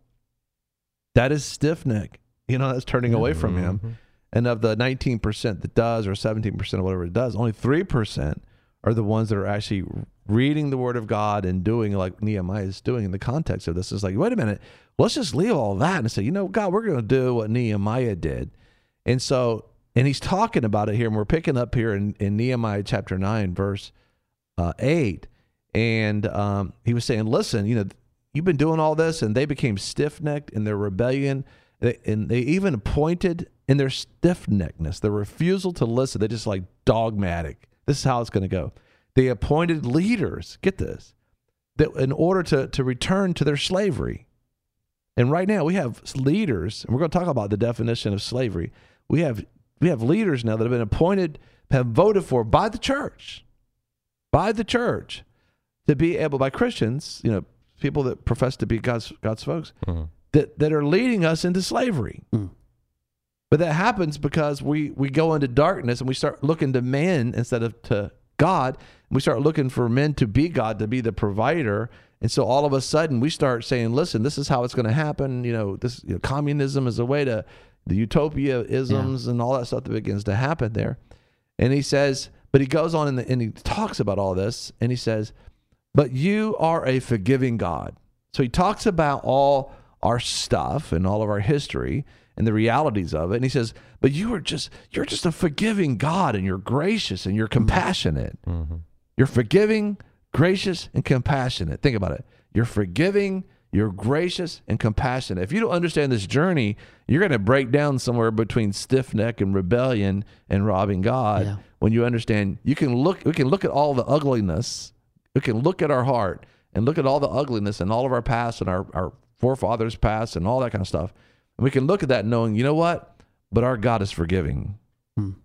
that is stiff neck. You know, that's turning mm-hmm. away from him. And of the nineteen percent that does, or seventeen percent or whatever it does, only three percent are the ones that are actually reading the word of God and doing like Nehemiah is doing in the context of this. It's like, wait a minute, let's just leave all that and say, you know, God, we're going to do what Nehemiah did. And so, and he's talking about it here, and we're picking up here in, in Nehemiah chapter nine, verse uh, eight. And um, he was saying, listen, you know, you've been doing all this, and they became stiff-necked in their rebellion. They, and they even appointed in their stiff-neckedness, their refusal to listen. They're just like dogmatic. This is how it's going to go. They appointed leaders, get this, that in order to, to return to their slavery. And right now we have leaders, and we're going to talk about the definition of slavery. We have we have leaders now that have been appointed, have voted for by the church, by the church, to be able, by Christians, you know, people that profess to be God's God's folks, mm-hmm. that, that are leading us into slavery. Mm. But that happens because we, we go into darkness and we start looking to men instead of to God. And we start looking for men to be God, to be the provider. And so all of a sudden we start saying, listen, this is how it's going to happen. You know, this you know, communism is a way to, the utopia-isms yeah. and all that stuff that begins to happen there. And he says, but he goes on in the, and he talks about all this, and he says, but you are a forgiving God. So he talks about all our stuff and all of our history and the realities of it. And he says, but you are just, you're just a forgiving God, and you're gracious and you're compassionate. Mm-hmm. You're forgiving, gracious, and compassionate. Think about it. You're forgiving, you're gracious, and compassionate. If you don't understand this journey, you're going to break down somewhere between stiff neck and rebellion and robbing God. Yeah. When you understand, you can look, we can look at all the ugliness. We can look at our heart and look at all the ugliness and all of our past and our, our forefathers' past and all that kind of stuff. And we can look at that knowing, you know what? But our God is forgiving. Hmm.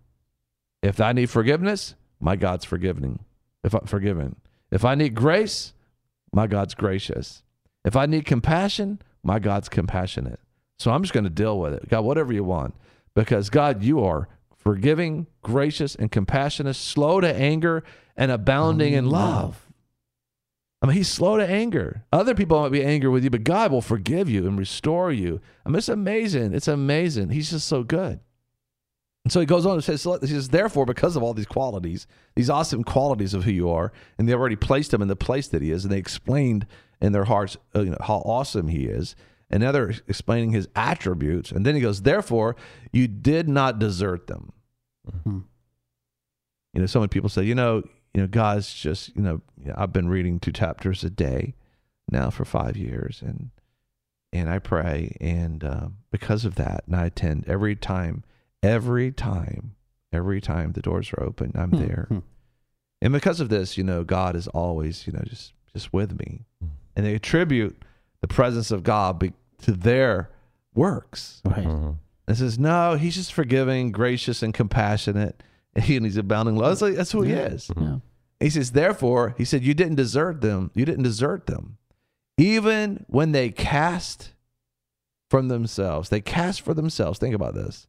If I need forgiveness, my God's forgiving. If I'm forgiven. If I need grace, my God's gracious. If I need compassion, my God's compassionate. So I'm just going to deal with it. God, whatever you want. Because, God, you are forgiving, gracious, and compassionate, slow to anger, and abounding in love. I mean, he's slow to anger. Other people might be angry with you, but God will forgive you and restore you. I mean, it's amazing. It's amazing. He's just so good. And so he goes on and says, he says, therefore, because of all these qualities, these awesome qualities of who you are, and they already placed him in the place that he is, and they explained in their hearts uh, you know, how awesome he is, and now they're explaining his attributes. And then he goes, therefore, you did not desert them. Mm-hmm. You know, so many people say, you know, you know, God's just, you know, I've been reading two chapters a day now for five years, and and I pray, and uh, because of that, and I attend every time, every time, every time the doors are open, I'm mm-hmm. there, and because of this, you know, God is always, you know, just just with me, mm-hmm. and they attribute the presence of God be, to their works. Right. Mm-hmm. And says, no, he's just forgiving, gracious, and compassionate. And he's abounding love. That's, like, that's who he yeah. is. Yeah. He says, therefore, he said, you didn't desert them. You didn't desert them. Even when they cast from themselves, they cast for themselves. Think about this.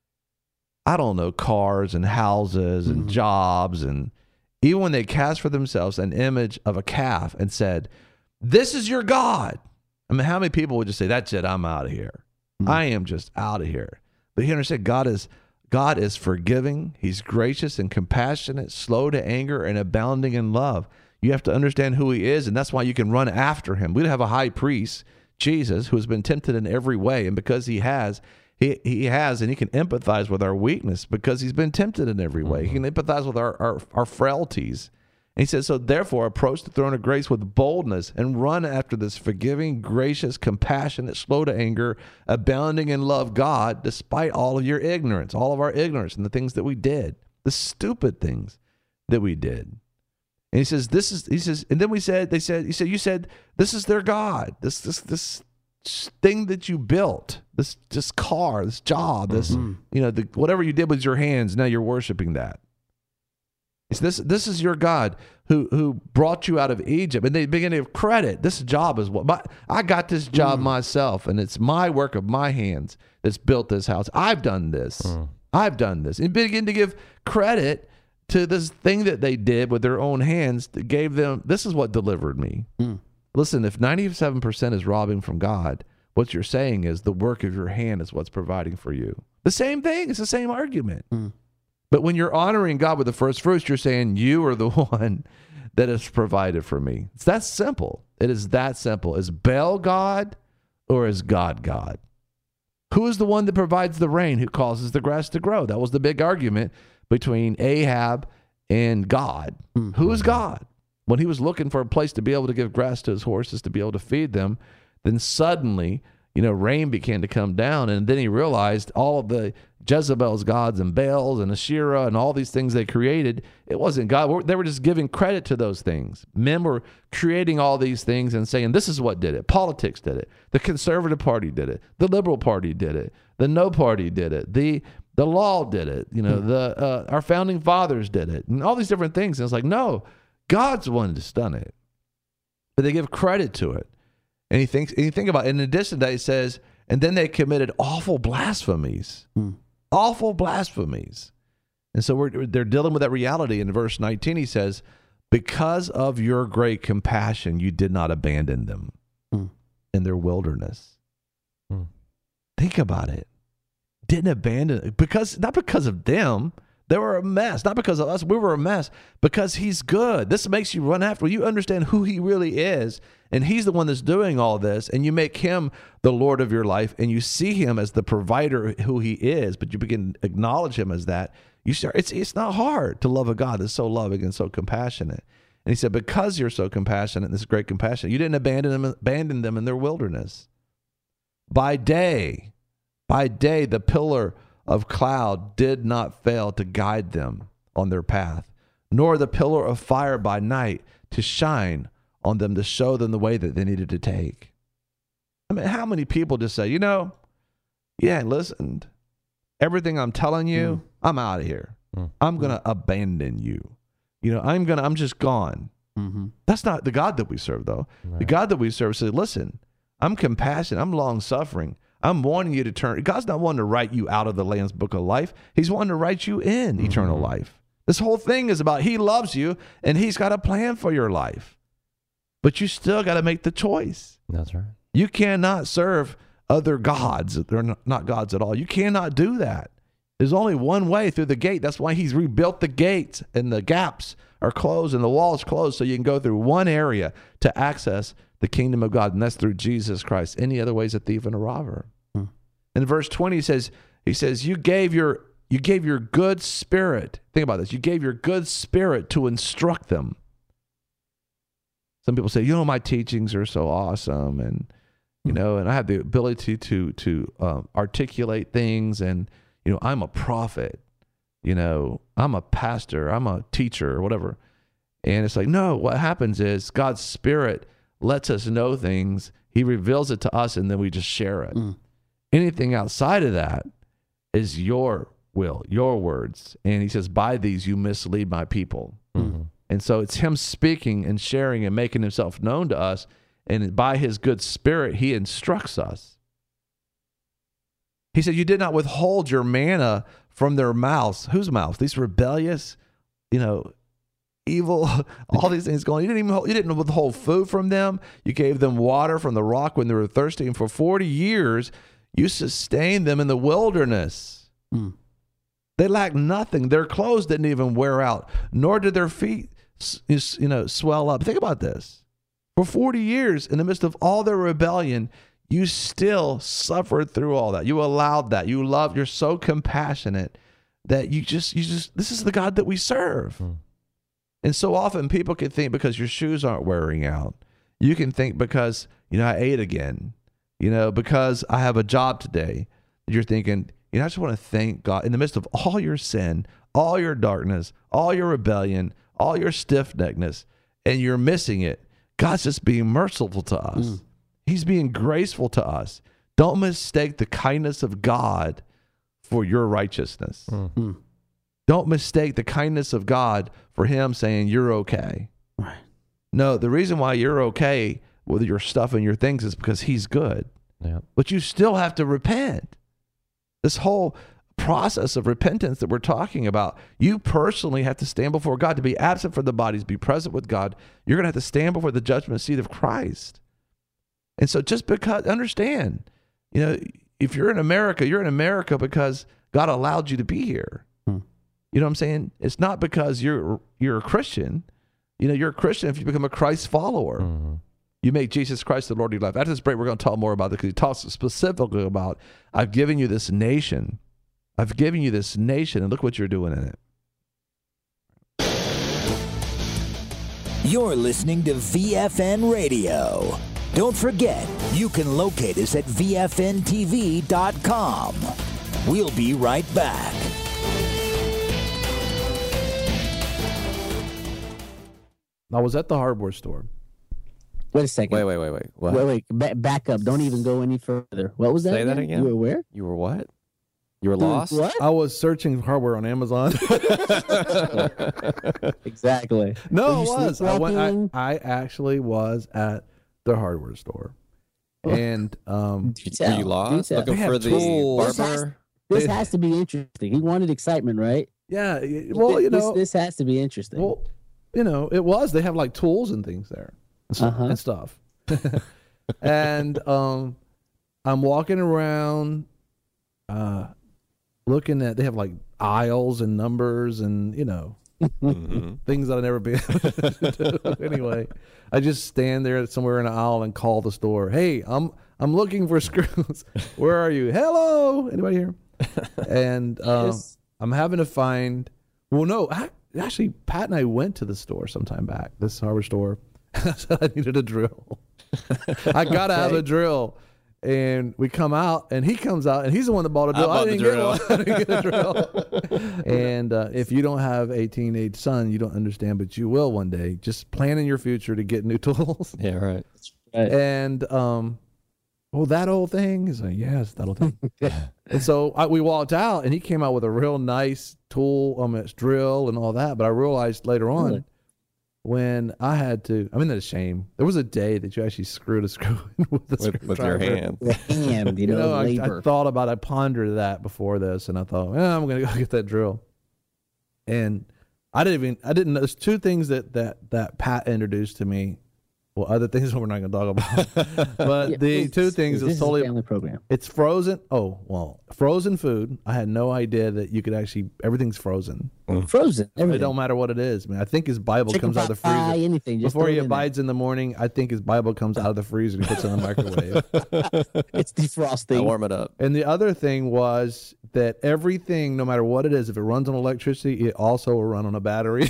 I don't know, cars and houses and mm-hmm. jobs. And even when they cast for themselves an image of a calf and said, this is your God. I mean, how many people would just say, that's it, I'm out of here. Mm-hmm. I am just out of here. But you understand, God is God is forgiving. He's gracious and compassionate, slow to anger, and abounding in love. You have to understand who he is, and that's why you can run after him. We have a high priest, Jesus, who has been tempted in every way, and because he has, he he has, and he can empathize with our weakness because he's been tempted in every way. Mm-hmm. He can empathize with our, our, our frailties. And he says, so therefore, approach the throne of grace with boldness and run after this forgiving, gracious, compassionate, slow to anger, abounding in love God, despite all of your ignorance, all of our ignorance and the things that we did, the stupid things that we did. And he says, this is, he says, and then we said, they said, he said, you said, this is their God, this, this, this thing that you built, this, this car, this job, this, mm-hmm. you know, the, whatever you did with your hands, now you're worshiping that. This this is your God who who brought you out of Egypt, and they begin to give credit. This job is what my, I got this job mm. myself, and it's my work of my hands that's built this house. I've done this. Mm. I've done this, and begin to give credit to this thing that they did with their own hands that gave them. This is what delivered me. Mm. Listen, if ninety-seven percent is robbing from God, what you're saying is the work of your hand is what's providing for you. The same thing. It's the same argument. Mm. But when you're honoring God with the first fruits, you're saying you are the one that has provided for me. It's that simple. It is that simple. Is Baal God or is God God? Who is the one that provides the rain, who causes the grass to grow? That was the big argument between Ahab and God. Mm-hmm. Who is God? When he was looking for a place to be able to give grass to his horses, to be able to feed them, then suddenly, you know, rain began to come down, and then he realized all of the Jezebel's gods and Baals and Asherah and all these things they created, it wasn't God. They were just giving credit to those things. Men were creating all these things and saying, this is what did it. Politics did it. The Conservative Party did it. The Liberal Party did it. The No Party did it. The the law did it. You know, the uh, our founding fathers did it. And all these different things. And it's like, no, God's the one that's done it. But they give credit to it. And he thinks, and you think about it, in addition to that, he says, and then they committed awful blasphemies. Hmm. Awful blasphemies. And so we're, they're dealing with that reality. In verse nineteen, he says, because of your great compassion, you did not abandon them mm. in their wilderness. Mm. Think about it. Didn't abandon it. Because, not because of them. They were a mess. Not because of us. We were a mess. Because he's good. This makes you run after. You understand who he really is. And he's the one that's doing all this. And you make him the Lord of your life. And you see him as the provider who he is. But you begin to acknowledge him as that. You start, it's, it's not hard to love a God that's so loving and so compassionate. And he said, because you're so compassionate and this great compassion, you didn't abandon them, abandon them in their wilderness. By day, by day, the pillar of cloud did not fail to guide them on their path, nor the pillar of fire by night to shine on them to show them the way that they needed to take. I mean, how many people just say, you know, you ain't listened. Everything I'm telling you, mm. I'm out of here. Mm. I'm going to mm. abandon you. You know, I'm going to, I'm just gone. Mm-hmm. That's not the God that we serve, though. Right. The God that we serve says, listen, I'm compassionate. I'm long suffering. I'm wanting you to turn. God's not wanting to write you out of the Lamb's Book of Life. He's wanting to write you in mm-hmm. eternal life. This whole thing is about He loves you, and He's got a plan for your life. But you still got to make the choice. That's right. You cannot serve other gods. They're not gods at all. You cannot do that. There's only one way through the gate. That's why He's rebuilt the gates, and the gaps are closed and the walls closed, so you can go through one area to access the kingdom of God, and that's through Jesus Christ. Any other way is a thief and a robber. Hmm. In verse twenty, he says, he says, you gave your you gave your good spirit. Think about this. You gave your good spirit to instruct them. Some people say, you know, my teachings are so awesome, and you know, and I have the ability to to um, articulate things, and you know, I'm a prophet. You know, I'm a pastor, I'm a teacher, or whatever. And it's like, no, what happens is God's Spirit lets us know things. He reveals it to us, and then we just share it. Mm. Anything outside of that is your will, your words. And He says, by these you mislead my people. Mm-hmm. And so it's Him speaking and sharing and making Himself known to us. And by His good Spirit, He instructs us. He said, you did not withhold your manna from their mouths. Whose mouths? These rebellious, you know, evil, all these things going. You didn't even you didn't withhold food from them. You gave them water from the rock when they were thirsty. And for forty years, you sustained them in the wilderness. Mm. They lacked nothing. Their clothes didn't even wear out, nor did their feet, you know, swell up. Think about this. For forty years, in the midst of all their rebellion, you still suffered through all that. You allowed that. You loved. You're so compassionate that you just, you just, this is the God that we serve. Hmm. And so often people can think because your shoes aren't wearing out. You can think because, you know, I ate again, you know, because I have a job today. You're thinking, you know, I just want to thank God in the midst of all your sin, all your darkness, all your rebellion, all your stiff-neckedness, and you're missing it. God's just being merciful to us. Mm. He's being graceful to us. Don't mistake the kindness of God for your righteousness. Mm-hmm. Don't mistake the kindness of God for Him saying you're okay. Right. No, the reason why you're okay with your stuff and your things is because He's good. Yeah. But you still have to repent. This whole process of repentance that we're talking about, you personally have to stand before God. To be absent from the bodies, be present with God, you're going to have to stand before the judgment seat of Christ. And so just because, understand, you know, if you're in America, you're in America because God allowed you to be here. Hmm. You know what I'm saying? It's not because you're you're a Christian. You know, you're a Christian if you become a Christ follower. Mm-hmm. You make Jesus Christ the Lord of your life. After this break, we're going to talk more about it because He talks specifically about, I've given you this nation. I've given you this nation, and look what you're doing in it. You're listening to V F N Radio. Don't forget, you can locate us at V F N T V dot com. We'll be right back. I was at the hardware store. Wait a second. Wait, wait, wait, wait. What? Wait, wait. Ba- back up. Don't even go any further. What was that? Say again? that again. You were where? You were what? You were lost? What? I was searching hardware on Amazon. Exactly. No, it was. I, went, I, I actually was at the hardware store. And um, were you lost? Looking for the barber? This, has, this has to be interesting. He wanted excitement, right? Yeah. Well, you know. This, this has to be interesting. Well, you know, it was. They have like tools and things there and, stuff, uh-huh. and stuff. And um, I'm walking around uh, looking at, they have like aisles and numbers and, you know, mm-hmm. things that I've never been able to do. Anyway, I just stand there somewhere in an aisle and call the store. Hey, I'm I'm looking for screws. Where are you? Hello, anybody here? And um, yes. I'm having to find. Well, no, I, actually, Pat and I went to the store sometime back. This hardware store. I said I needed a drill. I gotta okay. have a drill. And we come out, and he comes out, and he's the one that bought a drill. I, I didn't get one. I didn't get a drill. And uh, if you don't have a teenage son, you don't understand, but you will one day. Just plan in your future to get new tools. Yeah, right. right. And, um, well, that old thing? He's like, yes, that old thing. And so I, we walked out, and he came out with a real nice tool, um, it's drill and all that. But I realized later on, really? when I had to, I mean, that's a shame. There was a day that you actually screwed a screw in with the with, with your hand. The hand, you know, You know, I, labor. I thought about, I pondered that before this, and I thought, eh, I'm going to go get that drill. And I didn't even, I didn't know. There's two things that that that Pat introduced to me. Well, other things that we're not going to talk about. But Yeah, the please, two things this is is totally a family program. It's frozen. Oh, well, frozen food. I had no idea that you could actually, everything's frozen. Frozen. It Everything. don't matter what it is. I mean, I think his Bible Chicken comes out of the pot pie, freezer. anything. Just Before throw he it in there. abides in the morning, I think his Bible comes out of the freezer and he puts it in the microwave. It's defrosting. I warm it up. And the other thing was that everything, no matter what it is, if it runs on electricity, it also will run on a battery.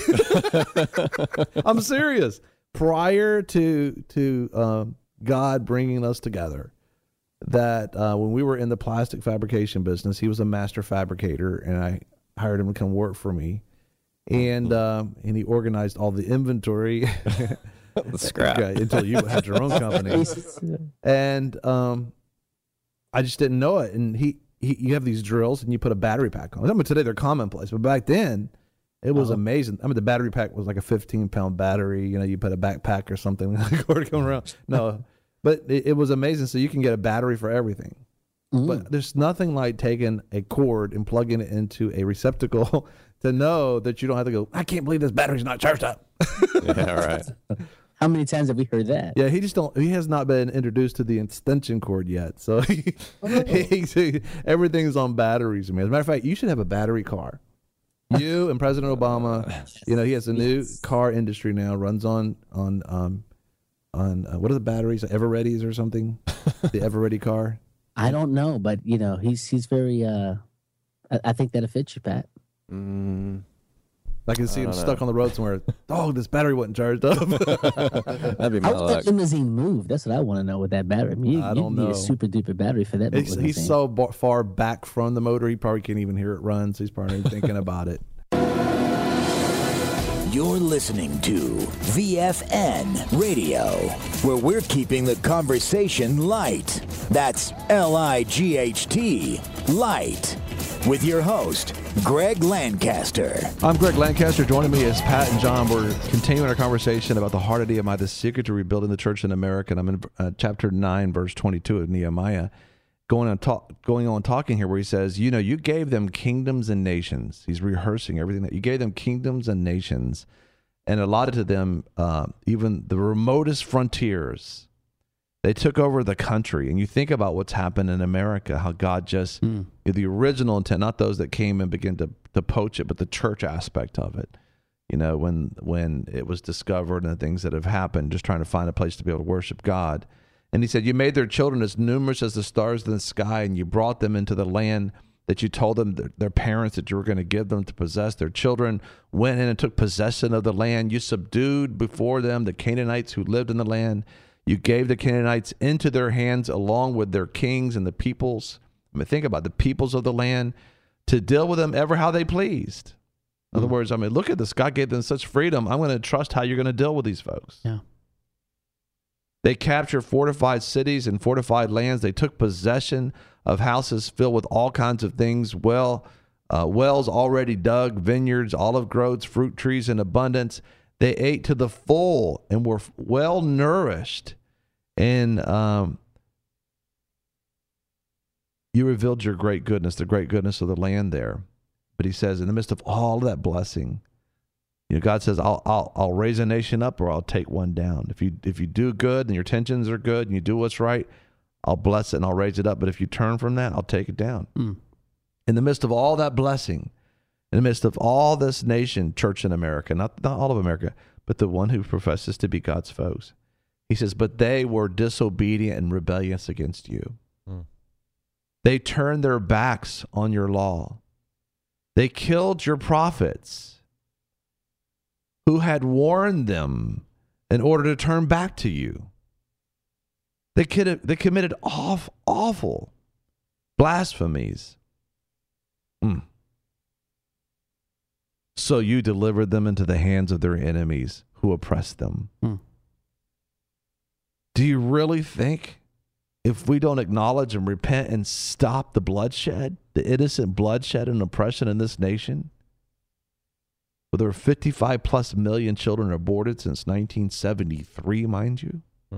I'm serious. Prior to to um, God bringing us together, that uh, when we were in the plastic fabrication business, he was a master fabricator, and I hired him to come work for me, and um, and he organized all the inventory. The scrap. Okay, until you had your own company, and um, I just didn't know it. And he, he, you have these drills, and you put a battery pack on. I mean, today they're commonplace, but back then. It was Oh. amazing. I mean, the battery pack was like a fifteen pound battery. You know, you put a backpack or something like cord coming around. No, but it, it was amazing. So you can get a battery for everything. Mm. But there's nothing like taking a cord and plugging it into a receptacle to know that you don't have to go, I can't believe this battery's not charged up. Yeah, right. How many times have we heard that? Yeah, he just don't. He has not been introduced to the extension cord yet. So he, he, everything's on batteries. I mean, as a matter of fact, you should have a battery car. You and President Obama, you know, he has a new car industry now. Runs on on um on uh, what are the batteries? Evereadys or something? The Eveready car. I don't know, but you know, he's he's very. Uh, I, I think that'll fit you, Pat. Mm, I can see I him don't stuck know. on the road somewhere. Oh, this battery wasn't charged up. that'd be my How would luck. that limousine move? That's what I want to know with that battery. I mean, you, I you don't need know. a super duper battery for that. he's, limousine. he's so bar, far back from the motor, he probably can't even hear it run. So he's probably not even thinking about it. You're listening to V F N Radio, where we're keeping the conversation light. That's L I G H T, light. With your host, Greg Lancaster. I'm Greg Lancaster. Joining me is Pat and John. We're continuing our conversation about the heart of Nehemiah, the secret to rebuilding the church in America. And I'm in uh, chapter nine, verse twenty-two of Nehemiah, going on talk, going on talking here, where he says, "You know, you gave them kingdoms and nations." He's rehearsing everything that you gave them, kingdoms and nations, and allotted to them uh, even the remotest frontiers. They took over the country. And you think about what's happened in America, how God just, Mm. the original intent, not those that came and began to, to poach it, but the church aspect of it. You know, when when it was discovered and the things that have happened, just trying to find a place to be able to worship God. And he said, you made their children as numerous as the stars in the sky, and you brought them into the land that you told them, their, their parents, that you were going to give them to possess. Their children went in and took possession of the land. You subdued before them the Canaanites who lived in the land. You gave the Canaanites into their hands along with their kings and the peoples. I mean, think about it, the peoples of the land, to deal with them ever how they pleased. In other words, I mean, look at this. God gave them such freedom. I'm going to trust how you're going to deal with these folks. Yeah. They captured fortified cities and fortified lands. They took possession of houses filled with all kinds of things, well, uh, wells already dug, vineyards, olive groves, fruit trees in abundance. They ate to the full and were well nourished. And um, you revealed your great goodness, the great goodness of the land there. But he says, in the midst of all of that blessing, you know, God says, I'll, I'll, I'll raise a nation up or I'll take one down. If you, if you do good and your intentions are good and you do what's right, I'll bless it and I'll raise it up. But if you turn from that, I'll take it down. Mm. In the midst of all that blessing, in the midst of all this nation, church in America, not, not all of America, but the one who professes to be God's foes, he says, but they were disobedient and rebellious against you. Mm. They turned their backs on your law. They killed your prophets who had warned them in order to turn back to you. They, kid- they committed off, awful blasphemies. Mm. So you delivered them into the hands of their enemies who oppressed them. Mm. Do you really think if we don't acknowledge and repent and stop the bloodshed, the innocent bloodshed and oppression in this nation, where there were fifty-five plus million children aborted since nineteen seventy-three, mind you. Hmm.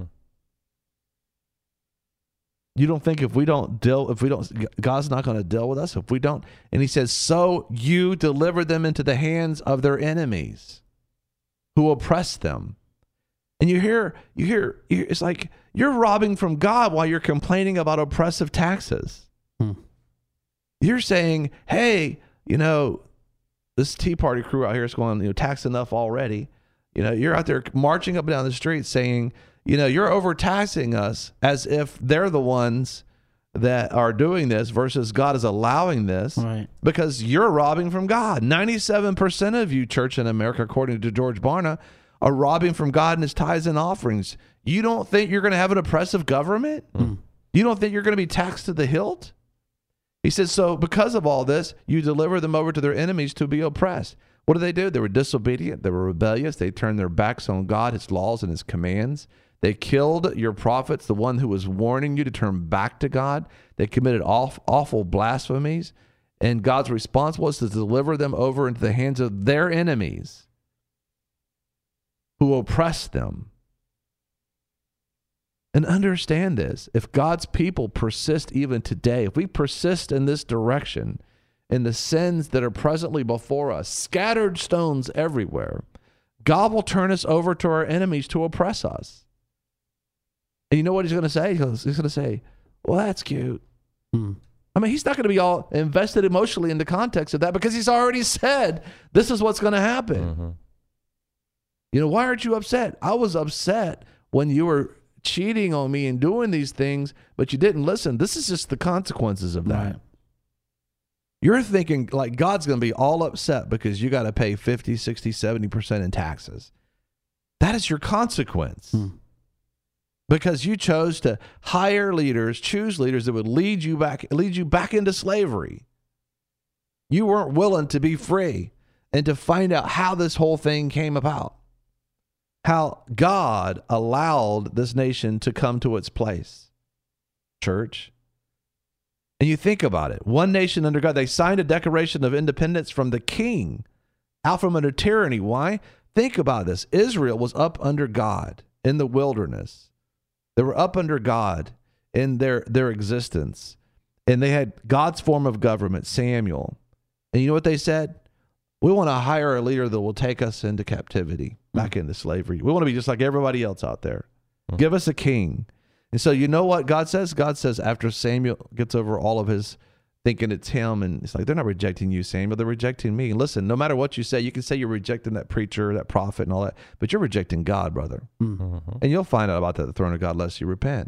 You don't think if we don't deal, if we don't, God's not going to deal with us if we don't. And he says, so you deliver them into the hands of their enemies who oppress them. And you hear, you hear, you hear it's like you're robbing from God while you're complaining about oppressive taxes. Hmm. You're saying, hey, you know, this Tea Party crew out here is going, you know, tax enough already. You know, you're out there marching up and down the street saying, you know, you're overtaxing us, as if they're the ones that are doing this versus God is allowing this, Right. because you're robbing from God. ninety-seven percent of you, church in America, according to George Barna, are robbing from God and his tithes and offerings. You don't think you're going to have an oppressive government? Mm. You don't think you're going to be taxed to the hilt? He says, so because of all this, you deliver them over to their enemies to be oppressed. What did they do? They were disobedient. They were rebellious. They turned their backs on God, his laws, and his commands. They killed your prophets, the one who was warning you to turn back to God. They committed awful, awful blasphemies. And God's response was to deliver them over into the hands of their enemies who oppressed them. And understand this, if God's people persist even today, if we persist in this direction, in the sins that are presently before us, scattered stones everywhere, God will turn us over to our enemies to oppress us. And you know what he's going to say? He goes, he's going to say, well, that's cute. Hmm. I mean, he's not going to be all invested emotionally in the context of that because he's already said this is what's going to happen. Mm-hmm. You know, why aren't you upset? I was upset when you were cheating on me and doing these things, but you didn't listen. This is just the consequences of that. Right. You're thinking like God's going to be all upset because you got to pay fifty, sixty, seventy percent in taxes. That is your consequence. Hmm. Because you chose to hire leaders, choose leaders that would lead you back, lead you back into slavery. You weren't willing to be free and to find out how this whole thing came about. How God allowed this nation to come to its place. Church. And you think about it. One nation under God. They signed a Declaration of Independence from the king. Out from under tyranny. Why? Think about this. Israel was up under God in the wilderness. They were up under God in their, their existence. And they had God's form of government, Samuel. And you know what they said? We want to hire a leader that will take us into captivity, back into slavery. We want to be just like everybody else out there. Mm-hmm. Give us a king. And so you know what God says? God says after Samuel gets over all of his thinking it's him, and it's like, they're not rejecting you, Samuel. They're rejecting me. And listen, no matter what you say, you can say you're rejecting that preacher, that prophet, and all that, but you're rejecting God, brother. Mm-hmm. And you'll find out about that at the throne of God unless you repent.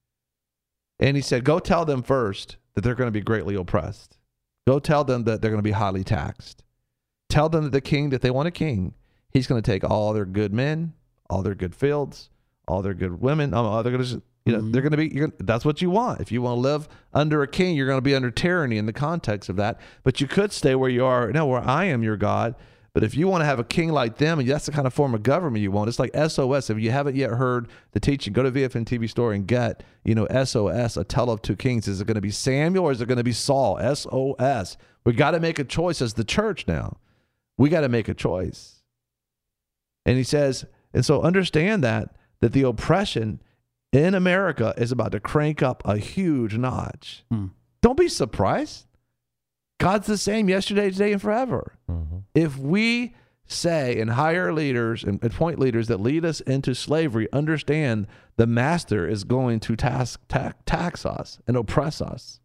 And he said, go tell them first that they're going to be greatly oppressed. Go tell them that they're going to be highly taxed. Tell them that the king, that they want a king, he's going to take all their good men, all their good fields, all their good women. Um, they're going to, you know, mm-hmm. they're going to be. You're gonna, that's what you want. If you want to live under a king, you're going to be under tyranny in the context of that. But you could stay where you are now, where I am your God. But if you want to have a king like them, and that's the kind of form of government you want, it's like S O S. If you haven't yet heard the teaching, go to V F N T V store and get, you know, S O S, A Tale of Two Kings. Is it going to be Samuel or is it going to be Saul? S O S. We got to make a choice as the church now. We got to make a choice. And he says, and so understand that, that the oppression in America is about to crank up a huge notch. Hmm. Don't be surprised. God's the same yesterday, today, and forever. Mm-hmm. If we say and hire leaders and appoint leaders that lead us into slavery, understand the master is going to tax, tax, tax us and oppress us.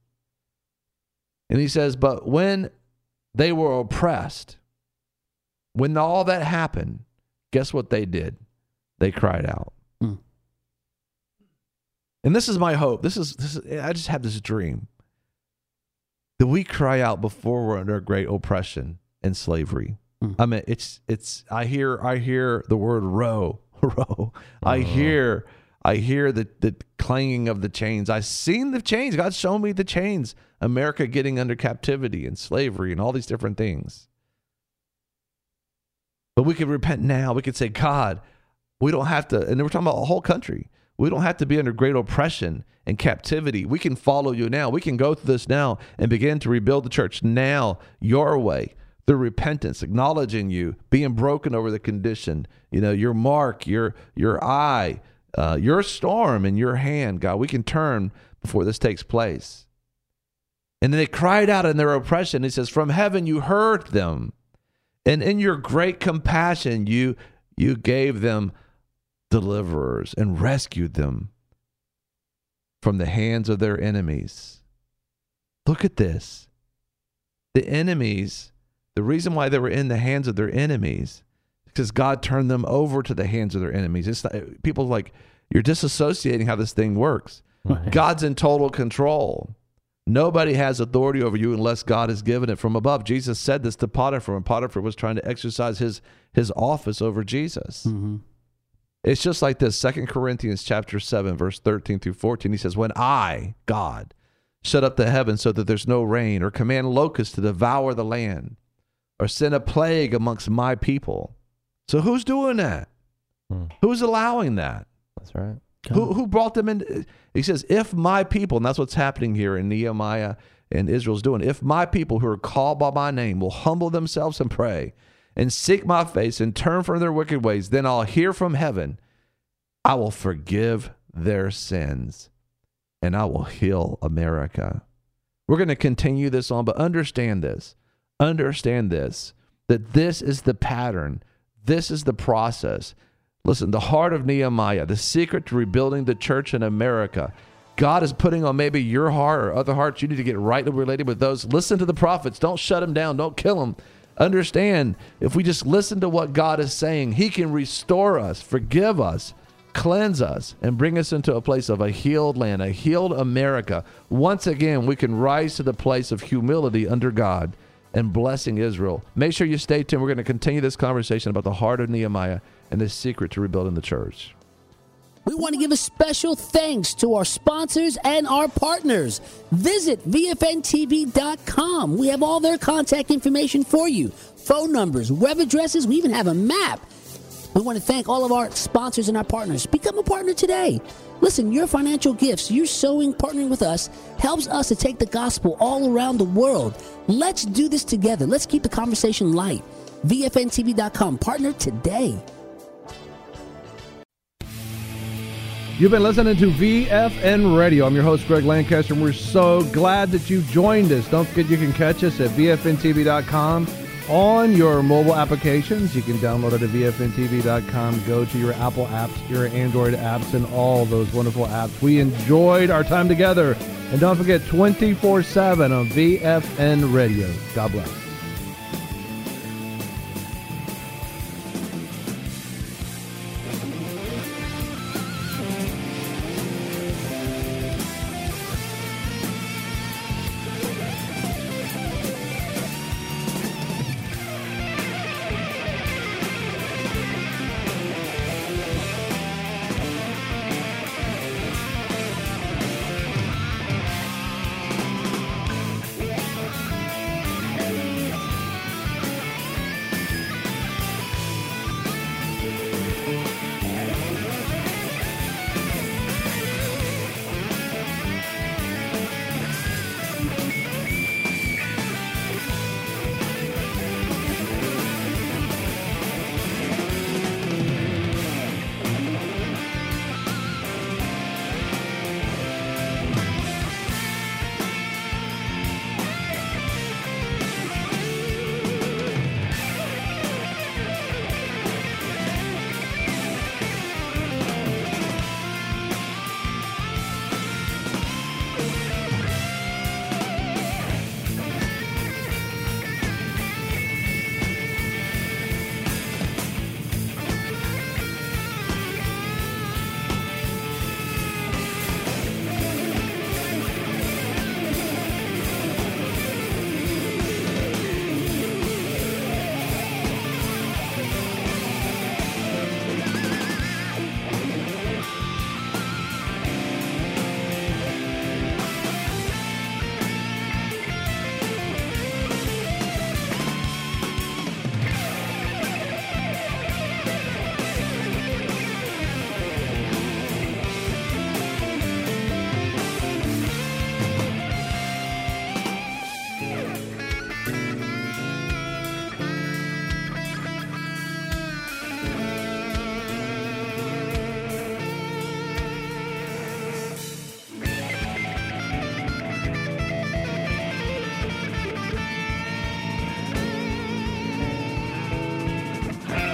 And he says, but when they were oppressed, when all that happened, guess what they did? They cried out. Mm. And this is my hope. This is, this is, I just have this dream that we cry out before we're under great oppression and slavery. Mm. I mean, it's, it's, I hear, I hear the word row, row. I hear, I hear the, the clanging of the chains. I've seen the chains. God's shown me the chains. America getting under captivity and slavery and all these different things. But we could repent now. We could say, God, we don't have to, and we're talking about a whole country. We don't have to be under great oppression and captivity. We can follow you now. We can go through this now and begin to rebuild the church now, your way, through repentance, acknowledging you, being broken over the condition, you know, your mark, your your eye, uh, your storm in your hand, God. We can turn before this takes place. And then they cried out in their oppression. He says, from heaven you heard them, and in your great compassion you you gave them deliverers and rescued them from the hands of their enemies. Look at this. The enemies, the reason why they were in the hands of their enemies, because God turned them over to the hands of their enemies. It's not, people like, you're disassociating how this thing works. Right. God's in total control. Nobody has authority over you unless God has given it from above. Jesus said this to Potiphar, and Potiphar was trying to exercise his, his office over Jesus. Mm-hmm. It's just like this, Second Corinthians chapter seven, verse thirteen through fourteen. He says, when I, God, shut up the heavens so that there's no rain, or command locusts to devour the land, or send a plague amongst my people. So who's doing that? Hmm. Who's allowing that? That's right. Who, who brought them in? He says, if my people, and that's what's happening here in Nehemiah and Israel's doing, if my people who are called by my name will humble themselves and pray and seek my face and turn from their wicked ways, then I'll hear from heaven. I will forgive their sins, and I will heal America. We're going to continue this on, but understand this. Understand this, that this is the pattern. This is the process. Listen, the heart of Nehemiah, the secret to rebuilding the church in America, God is putting on maybe your heart or other hearts. You need to get rightly related with those. Listen to the prophets. Don't shut them down. Don't kill them. Understand, if we just listen to what God is saying, he can restore us, forgive us, cleanse us, and bring us into a place of a healed land, a healed America. Once again, we can rise to the place of humility under God and blessing Israel. Make sure you stay tuned. We're going to continue this conversation about the heart of Nehemiah and the secret to rebuilding the church. We want to give a special thanks to our sponsors and our partners. Visit V F N T V dot com. We have all their contact information for you. Phone numbers, web addresses. We even have a map. We want to thank all of our sponsors and our partners. Become a partner today. Listen, your financial gifts, your sowing, partnering with us, helps us to take the gospel all around the world. Let's do this together. Let's keep the conversation light. V F N T V dot com. Partner today. You've been listening to V F N Radio. I'm your host, Greg Lancaster, and we're so glad that you joined us. Don't forget you can catch us at V F N T V dot com on your mobile applications. You can download it at V F N T V dot com. Go to your Apple apps, your Android apps, and all those wonderful apps. We enjoyed our time together. And don't forget, twenty-four seven on V F N Radio. God bless.